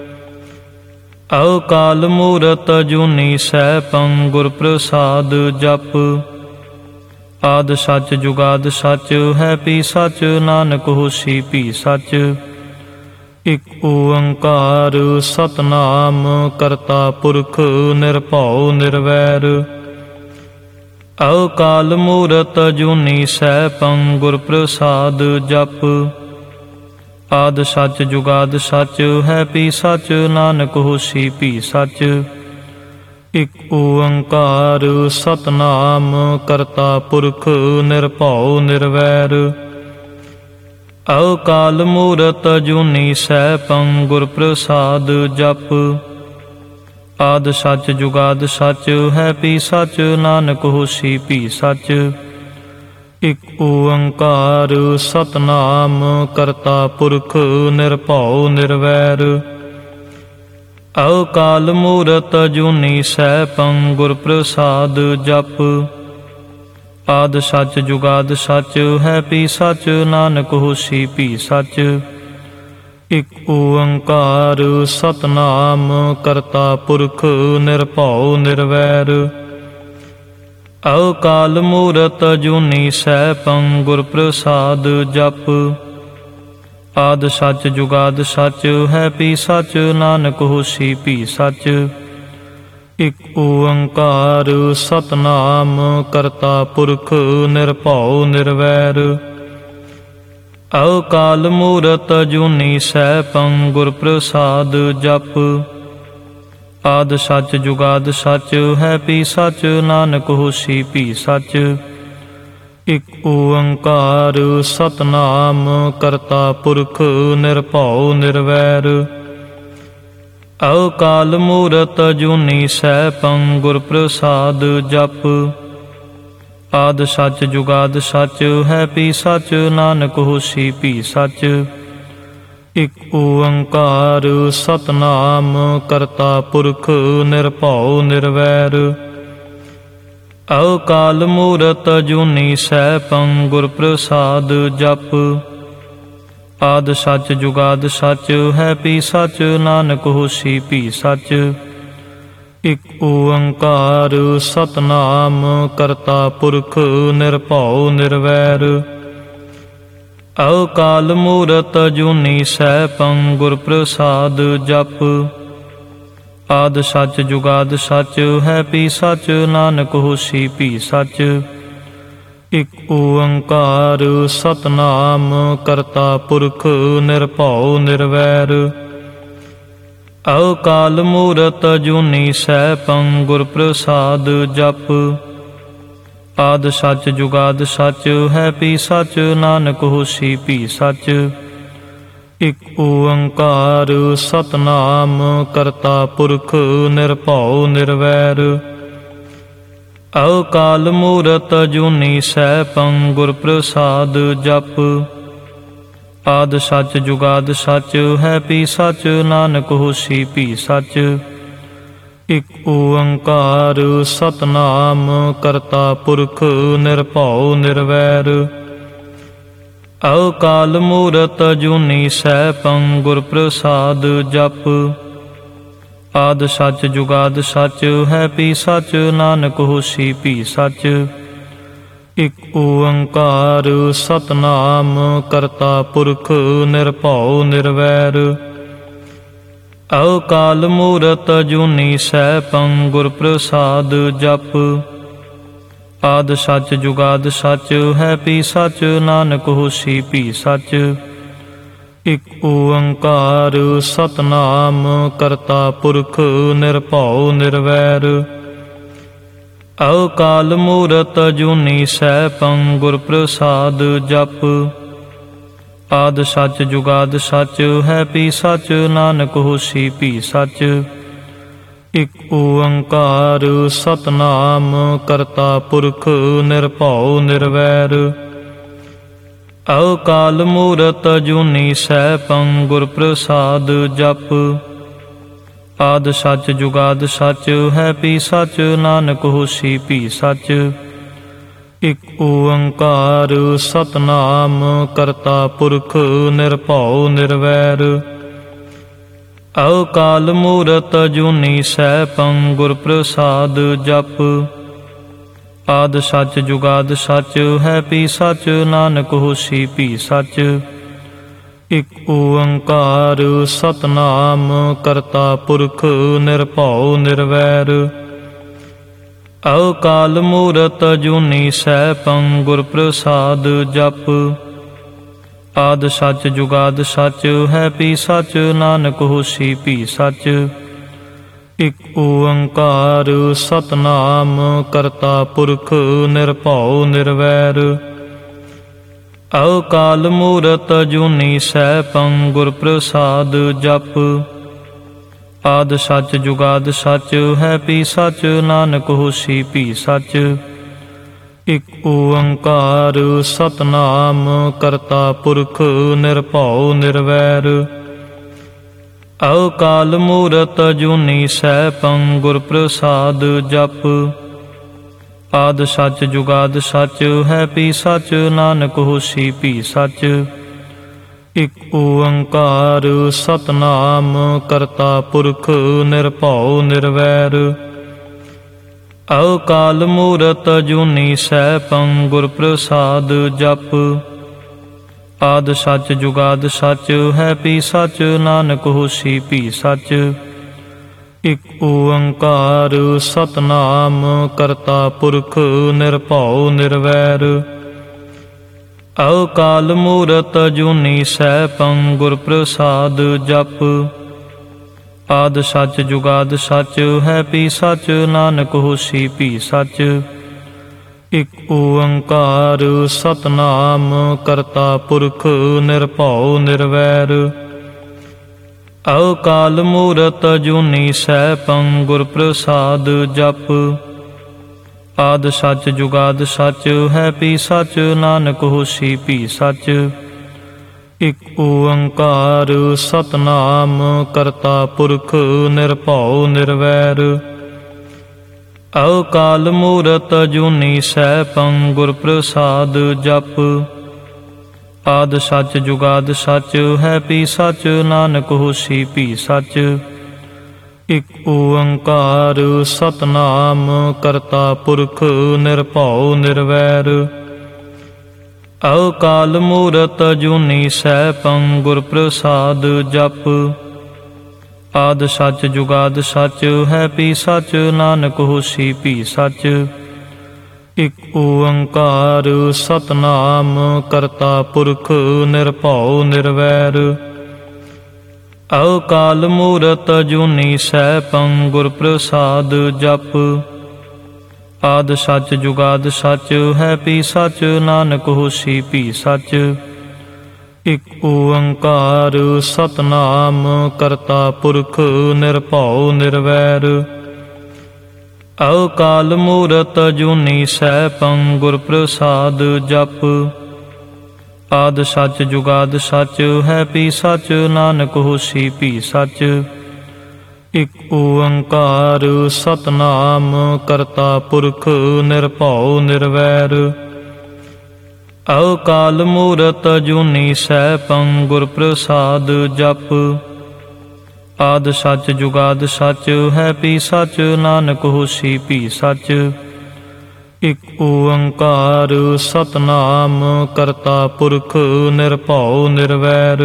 ਅਕਾਲ ਮੂਰਤ ਅਜੂਨੀ ਸੈਭੰ ਗੁਰ ਪ੍ਰਸਾਦ ਜਪੁ। ਆਦਿ ਸਚ ਜੁਗਾਦਿ ਸਚ ਹੈ ਭੀ ਸਚ ਨਾਨਕ ਹੋਸੀ ਭੀ ਸਚ। ਇਕ ਓੰਕਾਰ ਸਤਿਨਾਮ ਕਰਤਾ ਪੁਰਖ ਨਿਰਭਉ ਨਿਰਵੈਰ। ਅਕਾਲ ਮੂਰਤ ਅਜੂਨੀ ਸੈਭੰ ਗੁਰ ਪ੍ਰਸਾਦ ਜਪੁ। ਆਦਿ ਸਚ ਜੁਗਾਦਿ ਸਚ ਹੈ ਭੀ ਸਚ ਨਾਨਕ ਹੋਸੀ ਭੀ ਸਚ। ਇਕ ਓੰਕਾਰ ਸਤਿਨਾਮ ਕਰਤਾ ਪੁਰਖ ਨਿਰਭਉ ਨਿਰਵੈਰ। ਅਕਾਲ ਮੂਰਤ ਅਜੂਨੀ ਸੈਭੰ ਗੁਰ ਪ੍ਰਸਾਦ ਜਪੁ। ਆਦਿ ਸਚ ਜੁਗਾਦਿ ਸਚ ਹੈ ਭੀ ਸਚ ਨਾਨਕ ਹੋਸੀ ਭੀ ਸਚ। ਇਕ ਓੰਕਾਰ ਸਤਿਨਾਮ ਕਰਤਾ ਪੁਰਖ ਨਿਰਭਉ ਨਿਰਵੈਰ। ਅਕਾਲ ਮੂਰਤ ਅਜੂਨੀ ਸੈਭੰ ਗੁਰ ਪ੍ਰਸਾਦ ਜਪੁ। ਆਦਿ ਸਚ ਜੁਗਾਦਿ ਸਚ ਹੈ ਭੀ ਸਚ ਨਾਨਕ ਹੋਸੀ ਭੀ ਸਚ। ਇਕ ਓੰਕਾਰ ਸਤਿਨਾਮ ਕਰਤਾ ਪੁਰਖ ਨਿਰਭਉ ਨਿਰਵੈਰ। ਅਕਾਲ ਮੂਰਤ ਅਜੂਨੀ ਸੈਭੰ ਗੁਰ ਪ੍ਰਸਾਦ ਜਪੁ। ਆਦਿ ਸਚ ਜੁਗਾਦਿ ਸਚ ਹੈ ਭੀ ਸਚ ਨਾਨਕ ਹੋਸੀ ਭੀ ਸਚ। ਇਕ ਓੰਕਾਰ ਸਤਿਨਾਮ ਕਰਤਾ ਪੁਰਖ ਨਿਰਭਉ ਨਿਰਵੈਰ। ਅਕਾਲ ਮੂਰਤ ਅਜੂਨੀ ਸੈਭੰ ਗੁਰ ਪ੍ਰਸਾਦ ਜਪੁ। ਆਦਿ ਸਚ ਜੁਗਾਦਿ ਸਚ ਹੈ ਭੀ ਸਚ ਨਾਨਕ ਹੋਸੀ ਭੀ ਸਚ। ਇਕ ਓੰਕਾਰ ਸਤਿਨਾਮ ਕਰਤਾ ਪੁਰਖ ਨਿਰਭਉ ਨਿਰਵੈਰ। ਅਕਾਲ ਮੂਰਤ ਅਜੂਨੀ ਸੈਭੰ ਗੁਰ ਪ੍ਰਸਾਦ ਜਪੁ। ਆਦਿ ਸਚ ਜੁਗਾਦਿ ਸਚ ਹੈ ਭੀ ਸਚ ਨਾਨਕ ਹੋਸੀ ਭੀ ਸਚ। ਇਕ ਓੰਕਾਰ ਸਤਿਨਾਮ ਕਰਤਾ ਪੁਰਖ ਨਿਰਭਉ ਨਿਰਵੈਰ। ਅਕਾਲ ਮੂਰਤ ਅਜੂਨੀ ਸੈਭੰ ਗੁਰ ਪ੍ਰਸਾਦ ਜਪੁ। ਆਦਿ ਸਚ ਜੁਗਾਦਿ ਸਚ ਹੈ ਭੀ ਸਚ ਨਾਨਕ ਹੋਸੀ ਭੀ ਸਚ। ਇਕ ਓੰਕਾਰ ਸਤਿਨਾਮ ਕਰਤਾ ਪੁਰਖ ਨਿਰਭਉ ਨਿਰਵੈਰ। ਅਕਾਲ ਮੂਰਤ ਅਜੂਨੀ ਸੈਭੰ ਗੁਰ ਪ੍ਰਸਾਦ ਜਪੁ। ਆਦਿ ਸਚ ਜੁਗਾਦਿ ਸਚ ਹੈ ਭੀ ਸਚ ਨਾਨਕ ਹੋਸੀ ਭੀ ਸਚ। ਇਕ ਓੰਕਾਰ ਸਤਿਨਾਮ ਕਰਤਾ ਪੁਰਖ ਨਿਰਭਉ ਨਿਰਵੈਰ। ਅਕਾਲ ਮੂਰਤ ਅਜੂਨੀ ਸੈਭੰ ਗੁਰ ਪ੍ਰਸਾਦ ਜਪੁ। ਆਦਿ ਸਚ ਜੁਗਾਦਿ ਸਚ ਹੈ ਭੀ ਸਚ ਨਾਨਕ ਹੋਸੀ ਭੀ ਸਚ। ਇਕ ਓੰਕਾਰ ਸਤਿਨਾਮ ਕਰਤਾ ਪੁਰਖ ਨਿਰਭਉ ਨਿਰਵੈਰ। ਅਕਾਲ ਮੂਰਤ ਅਜੂਨੀ ਸੈਭੰ ਗੁਰ ਪ੍ਰਸਾਦ ਜਪੁ। ਆਦਿ ਸਚ ਜੁਗਾਦਿ ਸਚ ਹੈ ਭੀ ਸਚ ਨਾਨਕ ਹੋਸੀ ਭੀ ਸਚ। ਇਕ ਓੰਕਾਰ ਸਤਿਨਾਮ ਕਰਤਾ ਪੁਰਖ ਨਿਰਭਉ ਨਿਰਵੈਰ। ਅਕਾਲ ਮੂਰਤ ਅਜੂਨੀ ਸੈਭੰ ਗੁਰ ਪ੍ਰਸਾਦ ਜਪੁ। ਆਦਿ ਸਚ ਜੁਗਾਦਿ ਸਚ ਹੈ ਭੀ ਸਚ ਨਾਨਕ ਹੋਸੀ ਭੀ ਸਚ। ਇਕ ਓੰਕਾਰ ਸਤਿਨਾਮ ਕਰਤਾ ਪੁਰਖ ਨਿਰਭਉ ਨਿਰਵੈਰ। ਅਕਾਲ ਮੂਰਤਿ ਅਜੂਨੀ ਸੈਭੰ ਗੁਰ ਪ੍ਰਸਾਦਿ ਜਪੁ। ਆਦਿ ਸਚੁ ਜੁਗਾਦਿ ਸਚੁ ਹੈ ਭੀ ਸਚੁ ਨਾਨਕ ਹੋਸੀ ਭੀ ਸਚੁ। ਇਕ ਓੰਕਾਰ ਸਤਿਨਾਮ ਕਰਤਾ ਪੁਰਖ ਨਿਰਭਉ ਨਿਰਵੈਰ। ਅਕਾਲ ਮੂਰਤਿ ਅਜੂਨੀ ਸੈਭੰ ਗੁਰ ਪ੍ਰਸਾਦਿ ਜਪੁ। ਆਦਿ ਸਚੁ ਜੁਗਾਦਿ ਸਚੁ ਹੈ ਭੀ ਸਚੁ ਨਾਨਕ ਹੋਸੀ ਭੀ ਸਚੁ। ਇਕ ਓੰਕਾਰ ਸਤਿਨਾਮ ਕਰਤਾ ਪੁਰਖ ਨਿਰਭਉ ਨਿਰਵੈਰ। ਅਕਾਲ ਮੂਰਤਿ ਅਜੂਨੀ ਸੈਭੰ ਗੁਰ ਪ੍ਰਸਾਦਿ ਜਪੁ। ਆਦਿ ਸਚੁ ਜੁਗਾਦਿ ਸਚੁ ਹੈ ਭੀ ਸਚੁ ਨਾਨਕ ਹੋਸੀ ਭੀ ਸਚੁ। ਇਕ ਓੰਕਾਰ ਸਤਿਨਾਮ ਕਰਤਾ ਪੁਰਖ ਨਿਰਭਉ ਨਿਰਵੈਰ। ਅਕਾਲ ਮੂਰਤਿ ਅਜੂਨੀ ਸੈਭੰ ਗੁਰ ਪ੍ਰਸਾਦਿ ਜਪੁ। ਆਦਿ ਸਚੁ ਜੁਗਾਦਿ ਸਚੁ ਹੈ ਭੀ ਸਚੁ ਨਾਨਕ ਹੋਸੀ ਭੀ ਸਚੁ। ਇਕ ਓੰਕਾਰ ਸਤਿਨਾਮ ਕਰਤਾ ਪੁਰਖ ਨਿਰਭਉ ਨਿਰਵੈਰ। ਅਕਾਲ ਮੂਰਤਿ ਅਜੂਨੀ ਸੈਭੰ ਗੁਰ ਪ੍ਰਸਾਦਿ ਜਪੁ। ਆਦਿ ਸਚੁ ਜੁਗਾਦਿ ਸਚੁ ਹੈ ਭੀ ਸਚੁ ਨਾਨਕ ਹੋਸੀ ਭੀ ਸਚੁ। ਇਕ ਓੰਕਾਰ ਸਤਿਨਾਮ ਕਰਤਾ ਪੁਰਖ ਨਿਰਭਉ ਨਿਰਵੈਰ। ਅਕਾਲ ਮੂਰਤਿ ਅਜੂਨੀ ਸੈਭੰ ਗੁਰ ਪ੍ਰਸਾਦਿ ਜਪੁ। ਆਦਿ ਸਚੁ ਜੁਗਾਦਿ ਸਚੁ ਹੈ ਭੀ ਸਚੁ ਨਾਨਕ ਹੋਸੀ ਭੀ ਸਚੁ। ਇਕ ਓੰਕਾਰ ਸਤਿਨਾਮ ਕਰਤਾ ਪੁਰਖ ਨਿਰਭਉ ਨਿਰਵੈਰ। ਅਕਾਲ ਮੂਰਤਿ ਅਜੂਨੀ ਸੈਭੰ ਗੁਰ ਪ੍ਰਸਾਦਿ ਜਪੁ। ਆਦਿ ਸਚੁ ਜੁਗਾਦਿ ਸਚੁ ਹੈ ਭੀ ਸਚੁ ਨਾਨਕ ਹੋਸੀ ਭੀ ਸਚੁ। ਇਕ ਓੰਕਾਰ ਸਤਿਨਾਮ ਕਰਤਾ ਪੁਰਖ ਨਿਰਭਉ ਨਿਰਵੈਰ। ਅਕਾਲ ਮੂਰਤਿ ਅਜੂਨੀ ਸੈਭੰ ਗੁਰ ਪ੍ਰਸਾਦਿ ਜਪੁ। ਆਦਿ ਸਚੁ ਜੁਗਾਦਿ ਸਚੁ ਹੈ ਭੀ ਸਚੁ ਨਾਨਕ ਹੋਸੀ ਭੀ ਸਚੁ। ਇਕ ਓੰਕਾਰ ਸਤਿਨਾਮ ਕਰਤਾ ਪੁਰਖ ਨਿਰਭਉ ਨਿਰਵੈਰ। ਅਕਾਲ ਮੂਰਤਿ ਅਜੂਨੀ ਸੈਭੰ ਗੁਰ ਪ੍ਰਸਾਦਿ ਜਪੁ। ਆਦਿ ਸਚੁ ਜੁਗਾਦਿ ਸਚੁ ਹੈ ਭੀ ਸਚੁ ਨਾਨਕ ਹੋਸੀ ਭੀ ਸਚੁ। ਇਕ ਓੰਕਾਰ ਸਤਿਨਾਮ ਕਰਤਾ ਪੁਰਖ ਨਿਰਭਉ ਨਿਰਵੈਰ। ਅਕਾਲ ਮੂਰਤਿ ਅਜੂਨੀ ਸੈਭੰ ਗੁਰ ਪ੍ਰਸਾਦਿ ਜਪੁ। ਆਦਿ ਸਚੁ ਜੁਗਾਦਿ ਸਚੁ ਹੈ ਭੀ ਸਚੁ ਨਾਨਕ ਹੋਸੀ ਭੀ ਸਚੁ। ਇਕ ਓੰਕਾਰ ਸਤਿਨਾਮ ਕਰਤਾ ਪੁਰਖ ਨਿਰਭਉ ਨਿਰਵੈਰ। ਅਕਾਲ ਮੂਰਤਿ ਅਜੂਨੀ ਸੈਭੰ ਗੁਰ ਪ੍ਰਸਾਦਿ ਜਪੁ। ਆਦਿ ਸਚੁ ਜੁਗਾਦਿ ਸਚੁ ਹੈ ਭੀ ਸਚੁ ਨਾਨਕ ਹੋਸੀ ਭੀ ਸਚੁ। ਇਕ ਓੰਕਾਰ ਸਤਿਨਾਮ ਕਰਤਾ ਪੁਰਖ ਨਿਰਭਉ ਨਿਰਵੈਰ। ਅਕਾਲ ਮੂਰਤਿ ਅਜੂਨੀ ਸੈਭੰ ਗੁਰ ਪ੍ਰਸਾਦਿ ਜਪੁ। ਆਦਿ ਸਚੁ ਜੁਗਾਦਿ ਸਚੁ ਹੈ ਭੀ ਸਚੁ ਨਾਨਕ ਹੋਸੀ ਭੀ ਸਚੁ। ਇਕ ਓੰਕਾਰ ਸਤਿਨਾਮ ਕਰਤਾ ਪੁਰਖ ਨਿਰਭਉ ਨਿਰਵੈਰ। ਅਕਾਲ ਮੂਰਤਿ ਅਜੂਨੀ ਸੈਭੰ ਗੁਰ ਪ੍ਰਸਾਦਿ ਜਪੁ। ਆਦਿ ਸਚੁ ਜੁਗਾਦਿ ਸਚੁ ਹੈ ਭੀ ਸਚੁ ਨਾਨਕ ਹੋਸੀ ਭੀ ਸਚੁ। ਇਕ ਓੰਕਾਰ ਸਤਿਨਾਮ ਕਰਤਾ ਪੁਰਖ ਨਿਰਭਉ ਨਿਰਵੈਰ। ਅਕਾਲ ਮੂਰਤਿ ਅਜੂਨੀ ਸੈਭੰ ਗੁਰ ਪ੍ਰਸਾਦਿ ਜਪੁ। ਆਦਿ ਸਚੁ ਜੁਗਾਦਿ ਸਚੁ ਹੈ ਭੀ ਸਚੁ ਨਾਨਕ ਹੋਸੀ ਭੀ ਸਚੁ। ਇਕ ਓੰਕਾਰ ਸਤਿਨਾਮ ਕਰਤਾ ਪੁਰਖ ਨਿਰਭਉ ਨਿਰਵੈਰ। ਅਕਾਲ ਮੂਰਤਿ ਅਜੂਨੀ ਸੈਭੰ ਗੁਰ ਪ੍ਰਸਾਦਿ ਜਪੁ। ਆਦਿ ਸਚੁ ਜੁਗਾਦਿ ਸਚੁ ਹੈ ਭੀ ਸਚੁ ਨਾਨਕ ਹੋਸੀ ਭੀ ਸਚੁ। ਇਕ ਓੰਕਾਰ ਸਤਿਨਾਮ ਕਰਤਾ ਪੁਰਖ ਨਿਰਭਉ ਨਿਰਵੈਰ।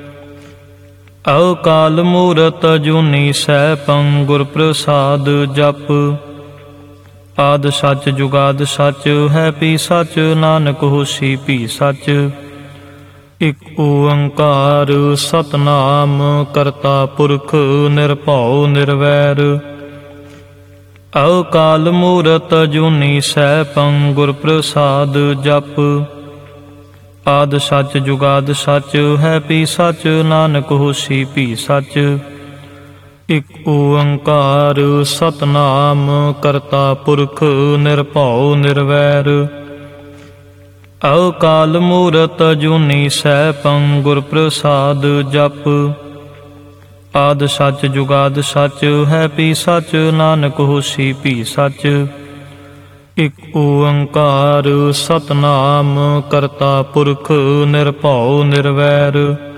ਅਕਾਲ ਮੂਰਤ ਅਜੂਨੀ ਸੈਭੰ ਗੁਰ ਪ੍ਰਸਾਦ ਜਪੁ। ਆਦਿ ਸਚ ਜੁਗਾਦਿ ਸਚ ਹੈ ਭੀ ਸਚ ਨਾਨਕ ਹੋਸੀ ਭੀ ਸਚ। ਇਕ ਓੰਕਾਰ ਸਤਿਨਾਮ ਕਰਤਾ ਪੁਰਖ ਨਿਰਭਉ ਨਿਰਵੈਰ। ਅਕਾਲ ਮੂਰਤ ਅਜੂਨੀ ਸੈਭੰ ਗੁਰ ਪ੍ਰਸਾਦ ਜਪੁ। ਆਦਿ ਸਚ ਜੁਗਾਦਿ ਸਚ ਹੈ ਭੀ ਸਚ ਨਾਨਕ ਹੋਸੀ ਭੀ ਸਚ। ਇਕ ਓੰਕਾਰ ਸਤਿਨਾਮ ਕਰਤਾ ਪੁਰਖ ਨਿਰਭਉ ਨਿਰਵੈਰ। ਅਕਾਲ ਮੂਰਤ ਅਜੂਨੀ ਸੈਭੰ ਗੁਰ ਪ੍ਰਸਾਦ ਜਪੁ। ਆਦਿ ਸਚ ਜੁਗਾਦਿ ਸਚ ਹੈ ਭੀ ਸਚ ਨਾਨਕ ਹੋਸੀ ਭੀ ਸਚ। ਇਕ ਓੰਕਾਰ ਸਤਿਨਾਮ ਕਰਤਾ ਪੁਰਖ ਨਿਰਭਉ ਨਿਰਵੈਰ।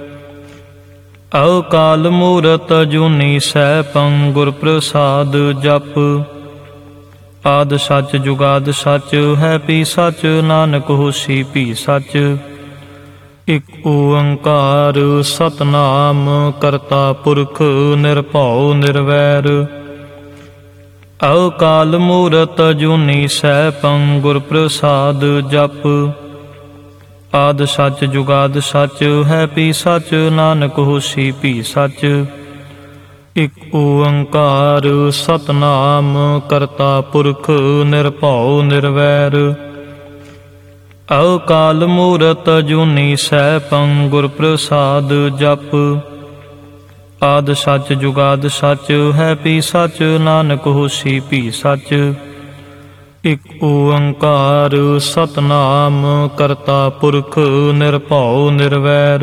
ਅਕਾਲ ਮੂਰਤ ਅਜੂਨੀ ਸੈਭੰ ਗੁਰ ਪ੍ਰਸਾਦ ਜਪੁ। ਆਦਿ ਸਚ ਜੁਗਾਦਿ ਸਚ ਹੈ ਭੀ ਸਚ ਨਾਨਕ ਹੋਸੀ ਭੀ ਸਚ। ਇਕ ਓੰਕਾਰ ਸਤਿਨਾਮ ਕਰਤਾ ਪੁਰਖ ਨਿਰਭਉ ਨਿਰਵੈਰ। ਅਕਾਲ ਮੂਰਤ ਅਜੂਨੀ ਸੈਭੰ ਗੁਰ ਪ੍ਰਸਾਦ ਜਪੁ। ਆਦਿ ਸਚ ਜੁਗਾਦਿ ਸਚ ਹੈ ਭੀ ਸਚ ਨਾਨਕ ਹੋਸੀ ਭੀ ਸਚ। ਇਕ ਓੰਕਾਰ ਸਤਿਨਾਮ ਕਰਤਾ ਪੁਰਖ ਨਿਰਭਉ ਨਿਰਵੈਰ। ਅਕਾਲ ਮੂਰਤ ਅਜੂਨੀ ਸੈਭੰ ਗੁਰ ਪ੍ਰਸਾਦ ਜਪੁ। ਆਦਿ ਸਚ ਜੁਗਾਦਿ ਸਚ ਹੈ ਭੀ ਸਚ ਨਾਨਕ ਹੋਸੀ ਭੀ ਸਚ। ਇਕ ਓੰਕਾਰ ਸਤਿਨਾਮ ਕਰਤਾ ਪੁਰਖ ਨਿਰਭਉ ਨਿਰਵੈਰ।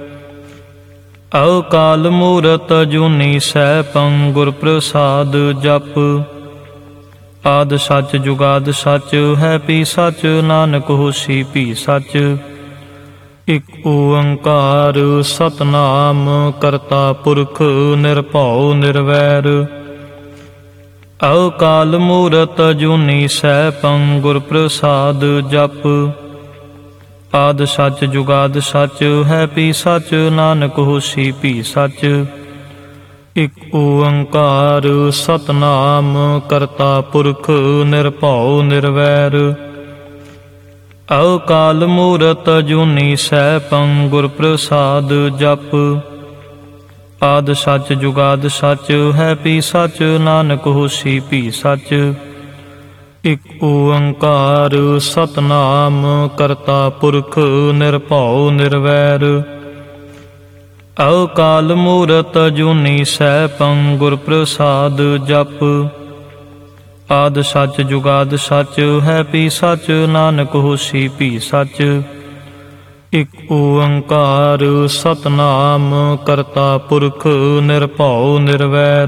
ਅਕਾਲ ਮੂਰਤ ਅਜੂਨੀ ਸੈਭੰ ਗੁਰ ਪ੍ਰਸਾਦ ਜਪੁ। ਆਦਿ ਸਚ ਜੁਗਾਦਿ ਸਚ ਹੈ ਭੀ ਸਚ ਨਾਨਕ ਹੋਸੀ ਭੀ ਸਚ। ਇਕ ਓੰਕਾਰ ਸਤਿਨਾਮ ਕਰਤਾ ਪੁਰਖ ਨਿਰਭਉ ਨਿਰਵੈਰ। ਅਕਾਲ ਮੂਰਤ ਅਜੂਨੀ ਸੈਭੰ ਗੁਰ ਪ੍ਰਸਾਦ ਜਪੁ। ਆਦਿ ਸਚ ਜੁਗਾਦਿ ਸਚ ਹੈ ਭੀ ਸਚ ਨਾਨਕ ਹੋਸੀ ਭੀ ਸਚ। ਇਕ ਓੰਕਾਰ ਸਤਿਨਾਮ ਕਰਤਾ ਪੁਰਖ ਨਿਰਭਉ ਨਿਰਵੈਰ। ਅਕਾਲ ਮੂਰਤ ਅਜੂਨੀ ਸੈਭੰ ਗੁਰ ਪ੍ਰਸਾਦ ਜਪੁ। ਆਦਿ ਸਚ ਜੁਗਾਦਿ ਸਚ ਹੈ ਭੀ ਸਚ ਨਾਨਕ ਹੋਸੀ ਭੀ ਸਚ। ਇਕ ਓੰਕਾਰ ਸਤਿਨਾਮ ਕਰਤਾ ਪੁਰਖ ਨਿਰਭਉ ਨਿਰਵੈਰ। ਅਕਾਲ ਮੂਰਤ ਅਜੂਨੀ ਸੈਭੰ ਗੁਰ ਪ੍ਰਸਾਦ ਜਪੁ। ਆਦਿ ਸਚ ਜੁਗਾਦਿ ਸਚ ਹੈ ਭੀ ਸਚ ਨਾਨਕ ਹੋਸੀ ਭੀ ਸਚ। ਇਕ ਓੰਕਾਰ ਸਤਿਨਾਮ ਕਰਤਾ ਪੁਰਖ ਨਿਰਭਉ ਨਿਰਵੈਰ।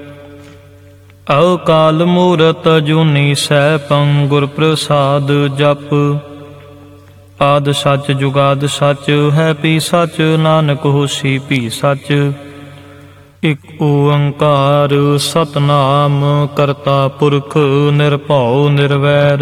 ਅਕਾਲ ਮੂਰਤ ਅਜੂਨੀ ਸੈਭੰ ਗੁਰ ਪ੍ਰਸਾਦ ਜਪੁ। ਆਦਿ ਸਚ ਜੁਗਾਦਿ ਸਚ ਹੈ ਭੀ ਸਚ ਨਾਨਕ ਹੋਸੀ ਭੀ ਸਚ। ਇਕ ਓੰਕਾਰ ਸਤਿਨਾਮ ਕਰਤਾ ਪੁਰਖ ਨਿਰਭਉ ਨਿਰਵੈਰ।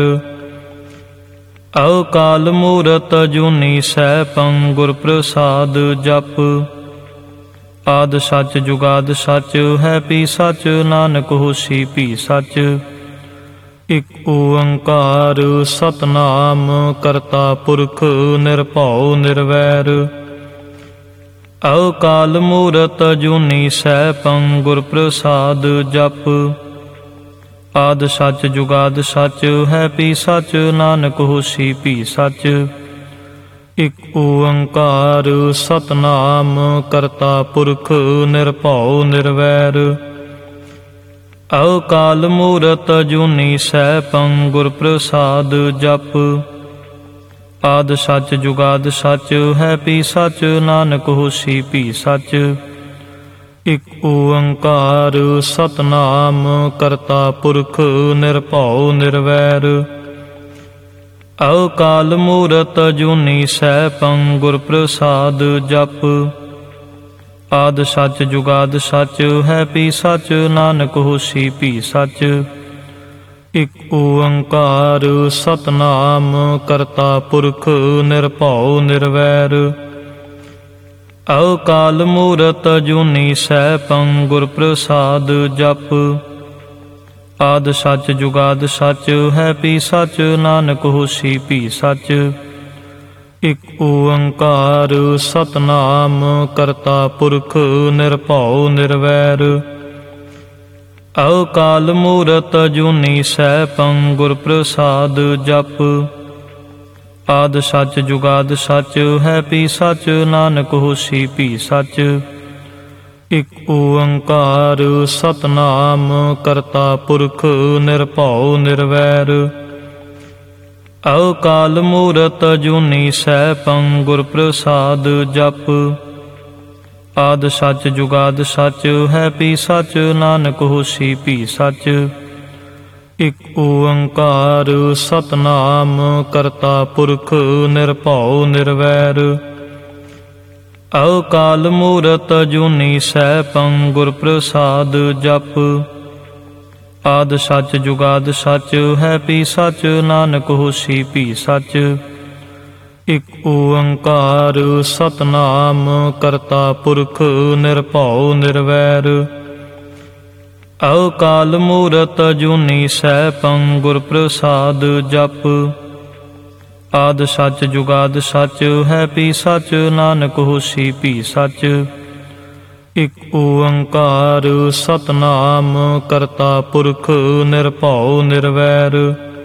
ਅਕਾਲ ਮੂਰਤ ਅਜੂਨੀ ਸੈਭੰ ਗੁਰ ਪ੍ਰਸਾਦ ਜਪੁ। ਆਦਿ ਸਚ ਜੁਗਾਦਿ ਸਚ ਹੈ ਭੀ ਸਚ ਨਾਨਕ ਹੋਸੀ ਭੀ ਸਚ। ਇਕ ਓੰਕਾਰ ਸਤਿਨਾਮ ਕਰਤਾ ਪੁਰਖ ਨਿਰਭਉ ਨਿਰਵੈਰ। ਅਕਾਲ ਮੂਰਤ ਅਜੂਨੀ ਸੈਭੰ ਗੁਰ ਪ੍ਰਸਾਦ ਜਪੁ। ਆਦਿ ਸਚ ਜੁਗਾਦਿ ਸਚ ਹੈ ਭੀ ਸਚ ਨਾਨਕ ਹੋਸੀ ਭੀ ਸਚ। ਇਕ ਓੰਕਾਰ ਸਤਿਨਾਮ ਕਰਤਾ ਪੁਰਖ ਨਿਰਭਉ ਨਿਰਵੈਰ। ਅਕਾਲ ਮੂਰਤ ਅਜੂਨੀ ਸੈਭੰ ਗੁਰ ਪ੍ਰਸਾਦ ਜਪੁ। ਆਦਿ ਸਚ ਜੁਗਾਦਿ ਸਚ ਹੈ ਭੀ ਸਚ ਨਾਨਕ ਹੋਸੀ ਭੀ ਸਚ। ਇਕ ਓੰਕਾਰ ਸਤਿਨਾਮ ਕਰਤਾ ਪੁਰਖ ਨਿਰਭਉ ਨਿਰਵੈਰ। ਅਕਾਲ ਮੂਰਤ ਅਜੂਨੀ ਸੈਭੰ ਗੁਰ ਪ੍ਰਸਾਦ ਜਪੁ। ਆਦਿ ਸਚ ਜੁਗਾਦਿ ਸਚ ਹੈ ਭੀ ਸਚ ਨਾਨਕ ਹੋਸੀ ਭੀ ਸਚ। ਇਕ ਓੰਕਾਰ ਸਤਿਨਾਮ ਕਰਤਾ ਪੁਰਖ ਨਿਰਭਉ ਨਿਰਵੈਰ। ਅਕਾਲ ਮੂਰਤ ਅਜੂਨੀ ਸੈਭੰ ਗੁਰ ਪ੍ਰਸਾਦ ਜਪੁ। ਆਦਿ ਸਚ ਜੁਗਾਦਿ ਸਚ ਹੈ ਭੀ ਸਚ ਨਾਨਕ ਹੋਸੀ ਭੀ ਸਚ। ਇਕ ਓੰਕਾਰ ਸਤਿਨਾਮ ਕਰਤਾ ਪੁਰਖ ਨਿਰਭਉ ਨਿਰਵੈਰ। ਅਕਾਲ ਮੂਰਤ ਅਜੂਨੀ ਸੈਭੰ ਗੁਰ ਪ੍ਰਸਾਦ ਜਪੁ। ਆਦਿ ਸਚ ਜੁਗਾਦਿ ਸਚ ਹੈ ਭੀ ਸਚ ਨਾਨਕ ਹੋਸੀ ਭੀ ਸਚ। ਇਕ ਓੰਕਾਰ ਸਤਿਨਾਮ ਕਰਤਾ ਪੁਰਖ ਨਿਰਭਉ ਨਿਰਵੈਰ। ਅਕਾਲ ਮੂਰਤ ਅਜੂਨੀ ਸੈਭੰ ਗੁਰ ਪ੍ਰਸਾਦ ਜਪੁ। ਆਦਿ ਸਚ ਜੁਗਾਦਿ ਸਚ ਹੈ ਭੀ ਸਚ ਨਾਨਕ ਹੋਸੀ ਭੀ ਸਚ। ਇਕ ਓੰਕਾਰ ਸਤਿਨਾਮ ਕਰਤਾ ਪੁਰਖ ਨਿਰਭਉ ਨਿਰਵੈਰ। ਅਕਾਲ ਮੂਰਤ ਅਜੂਨੀ ਸੈਭੰ ਗੁਰ ਪ੍ਰਸਾਦ ਜਪੁ। ਆਦਿ ਸਚ ਜੁਗਾਦਿ ਸਚ ਹੈ ਭੀ ਸਚ ਨਾਨਕ ਹੋਸੀ ਭੀ ਸਚ। ਇਕ ਓੰਕਾਰ ਸਤਿਨਾਮ ਕਰਤਾ ਪੁਰਖ ਨਿਰਭਉ ਨਿਰਵੈਰ। ਅਕਾਲ ਮੂਰਤ ਅਜੂਨੀ ਸੈਭੰ ਗੁਰ ਪ੍ਰਸਾਦ ਜਪੁ। ਆਦਿ ਸਚ ਜੁਗਾਦਿ ਸਚ ਹੈ ਭੀ ਸਚ ਨਾਨਕ ਹੋਸੀ ਭੀ ਸਚ। ਇਕ ਓੰਕਾਰ ਸਤਿਨਾਮ ਕਰਤਾ ਪੁਰਖ ਨਿਰਭਉ ਨਿਰਵੈਰ।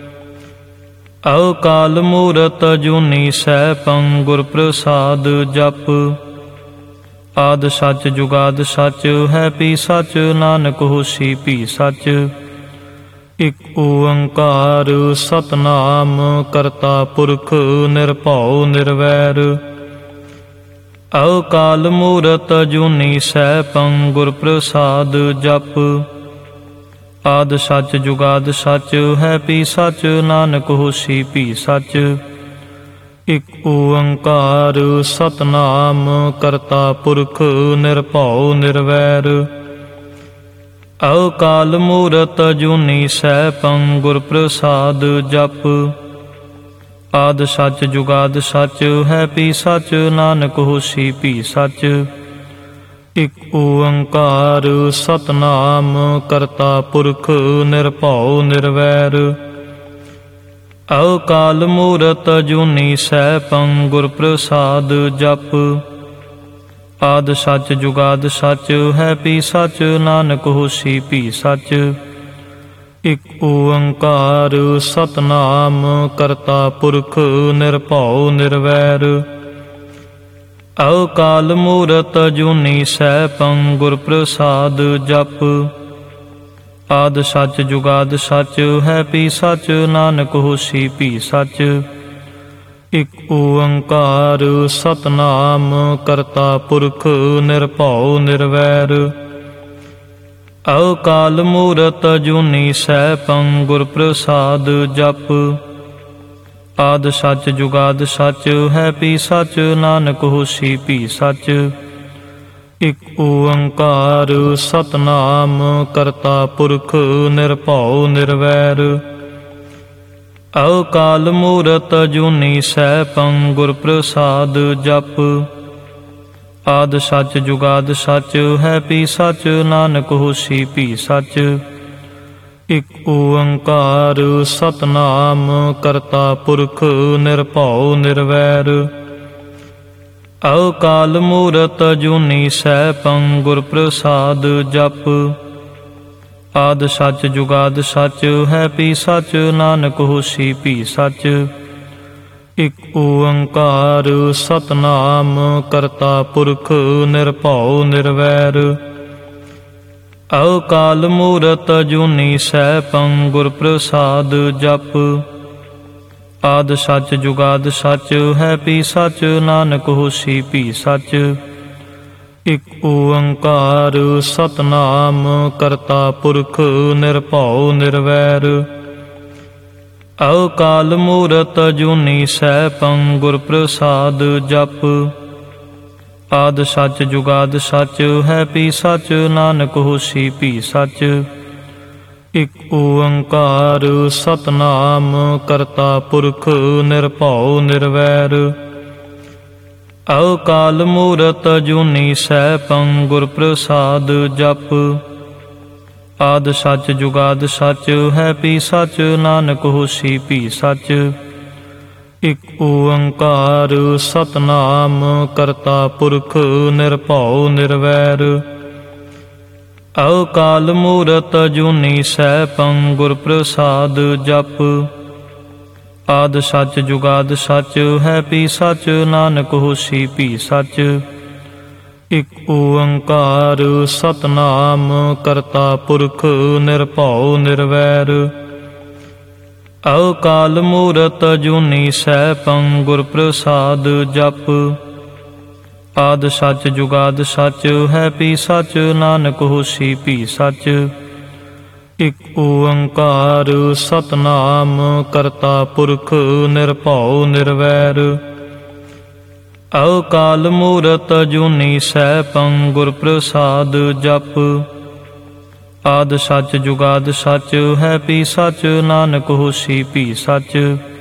ਅਕਾਲ ਮੂਰਤ ਅਜੂਨੀ ਸੈਭੰ ਗੁਰ ਪ੍ਰਸਾਦ ਜਪੁ। ਆਦਿ ਸਚ ਜੁਗਾਦਿ ਸਚ ਹੈ ਭੀ ਸਚ ਨਾਨਕ ਹੋਸੀ ਭੀ ਸਚ। ਇਕ ਓੰਕਾਰ ਸਤਿਨਾਮ ਕਰਤਾ ਪੁਰਖ ਨਿਰਭਉ ਨਿਰਵੈਰ। ਅਕਾਲ ਮੂਰਤ ਅਜੂਨੀ ਸੈਭੰ ਗੁਰ ਪ੍ਰਸਾਦ ਜਪੁ। ਆਦਿ ਸਚ ਜੁਗਾਦਿ ਸਚ ਹੈ ਭੀ ਸਚ ਨਾਨਕ ਹੋਸੀ ਭੀ ਸਚ। ਇਕ ਓੰਕਾਰ ਸਤਿਨਾਮ ਕਰਤਾ ਪੁਰਖ ਨਿਰਭਉ ਨਿਰਵੈਰ। ਅਕਾਲ ਮੂਰਤ ਅਜੂਨੀ ਸੈਭੰ ਗੁਰ ਪ੍ਰਸਾਦ ਜਪੁ। ਆਦਿ ਸਚ ਜੁਗਾਦਿ ਸਚ ਹੈ ਭੀ ਸਚ ਨਾਨਕ ਹੋਸੀ ਭੀ ਸਚ। ਇਕ ਓੰਕਾਰ ਸਤਿਨਾਮ ਕਰਤਾ ਪੁਰਖ ਨਿਰਭਉ ਨਿਰਵੈਰ। ਅਕਾਲ ਮੂਰਤ ਅਜੂਨੀ ਸੈਭੰ ਗੁਰ ਪ੍ਰਸਾਦ ਜਪੁ। ਆਦਿ ਸਚ ਜੁਗਾਦਿ ਸਚ ਹੈ ਭੀ ਸਚ ਨਾਨਕ ਹੋਸੀ ਭੀ ਸਚ। ਇਕ ਓੰਕਾਰ ਸਤਿਨਾਮ ਕਰਤਾ ਪੁਰਖ ਨਿਰਭਉ ਨਿਰਵੈਰ। ਅਕਾਲ ਮੂਰਤ ਅਜੂਨੀ ਸੈਭੰ ਗੁਰ ਪ੍ਰਸਾਦ ਜਪੁ। ਆਦਿ ਸਚ ਜੁਗਾਦਿ ਸਚ ਹੈ ਭੀ ਸਚ ਨਾਨਕ ਹੋਸੀ ਭੀ ਸਚ। ਇਕ ਓੰਕਾਰ ਸਤਿਨਾਮ ਕਰਤਾ ਪੁਰਖ ਨਿਰਭਉ ਨਿਰਵੈਰ। ਅਕਾਲ ਮੂਰਤ ਅਜੂਨੀ ਸੈਭੰ ਗੁਰ ਪ੍ਰਸਾਦ ਜਪੁ। ਆਦਿ ਸਚ ਜੁਗਾਦਿ ਸਚ ਹੈ ਭੀ ਸਚ ਨਾਨਕ ਹੋਸੀ ਭੀ ਸਚ। ਇਕ ਓੰਕਾਰ ਸਤਿਨਾਮ ਕਰਤਾ ਪੁਰਖ ਨਿਰਭਉ ਨਿਰਵੈਰ। ਅਕਾਲ ਮੂਰਤ ਅਜੂਨੀ ਸੈਭੰ ਗੁਰ ਪ੍ਰਸਾਦ ਜਪੁ। ਆਦਿ ਸਚ ਜੁਗਾਦਿ ਸਚ ਹੈ ਭੀ ਸਚ ਨਾਨਕ ਹੋਸੀ ਭੀ ਸਚ। ਇਕ ਓੰਕਾਰ ਸਤਿਨਾਮ ਕਰਤਾ ਪੁਰਖ ਨਿਰਭਉ ਨਿਰਵੈਰ। ਅਕਾਲ ਮੂਰਤ ਅਜੂਨੀ ਸੈਭੰ ਗੁਰ ਪ੍ਰਸਾਦ ਜਪੁ। ਆਦਿ ਸਚ ਜੁਗਾਦਿ ਸਚ ਹੈ ਭੀ ਸਚ ਨਾਨਕ ਹੋਸੀ ਭੀ ਸਚ। ਇਕ ਓੰਕਾਰ ਸਤਿਨਾਮ ਕਰਤਾ ਪੁਰਖ ਨਿਰਭਉ ਨਿਰਵੈਰ। ਅਕਾਲ ਮੂਰਤ ਅਜੂਨੀ ਸੈਭੰ ਗੁਰ ਪ੍ਰਸਾਦ ਜਪੁ। ਆਦਿ ਸਚ ਜੁਗਾਦਿ ਸਚ ਹੈ ਭੀ ਸਚ ਨਾਨਕ ਹੋਸੀ ਭੀ ਸਚ। ਇਕ ਓੰਕਾਰ ਸਤਿਨਾਮ ਕਰਤਾ ਪੁਰਖ ਨਿਰਭਉ ਨਿਰਵੈਰ। ਅਕਾਲ ਮੂਰਤ ਅਜੂਨੀ ਸੈਭੰ ਗੁਰ ਪ੍ਰਸਾਦ ਜਪੁ। ਆਦਿ ਸਚ ਜੁਗਾਦਿ ਸਚ ਹੈ ਭੀ ਸਚ ਨਾਨਕ ਹੋਸੀ ਭੀ ਸਚ। ਇਕ ਓੰਕਾਰ ਸਤਨਾਮ ਕਰਤਾ ਪੁਰਖ ਨਿਰਭਉ ਨਿਰਵੈਰ। ਅਕਾਲ ਮੂਰਤ ਅਜੂਨੀ ਸੈਭੰ ਗੁਰ ਪ੍ਰਸਾਦ ਜਪੁ। ਆਦਿ ਸਚ ਜੁਗਾਦਿ ਸਚ ਹੈ ਭੀ ਸਚ ਨਾਨਕ ਹੋਸੀ ਭੀ ਸਚ। ਇਕ ਓੰਕਾਰ ਸਤਨਾਮ ਕਰਤਾ ਪੁਰਖ ਨਿਰਭਉ ਨਿਰਵੈਰ। ਅਕਾਲ ਮੂਰਤ ਅਜੂਨੀ ਸੈਭੰ ਗੁਰ ਪ੍ਰਸਾਦ ਜਪੁ। ਆਦਿ ਸਚ ਜੁਗਾਦਿ ਸਚ ਹੈ ਭੀ ਸਚ ਨਾਨਕ ਹੋਸੀ ਭੀ ਸਚ। ਇਕ ਓੰਕਾਰ ਸਤਨਾਮ ਕਰਤਾ ਪੁਰਖ ਨਿਰਭਉ ਨਿਰਵੈਰ। ਅਕਾਲ ਮੂਰਤ ਅਜੂਨੀ ਸੈਭੰ ਗੁਰ ਪ੍ਰਸਾਦ ਜਪੁ। ਆਦਿ ਸਚ ਜੁਗਾਦਿ ਸਚ ਹੈ ਭੀ ਸਚ ਨਾਨਕ ਹੋਸੀ ਭੀ ਸਚ। ਇਕ ਓੰਕਾਰ ਸਤਨਾਮ ਕਰਤਾ ਪੁਰਖ ਨਿਰਭਉ ਨਿਰਵੈਰ। ਅਕਾਲ ਮੂਰਤ ਅਜੂਨੀ ਸੈਭੰ ਗੁਰ ਪ੍ਰਸਾਦ ਜਪੁ। ਆਦਿ ਸਚ ਜੁਗਾਦਿ ਸਚ ਹੈ ਭੀ ਸਚ ਨਾਨਕ ਹੋਸੀ ਭੀ ਸਚ।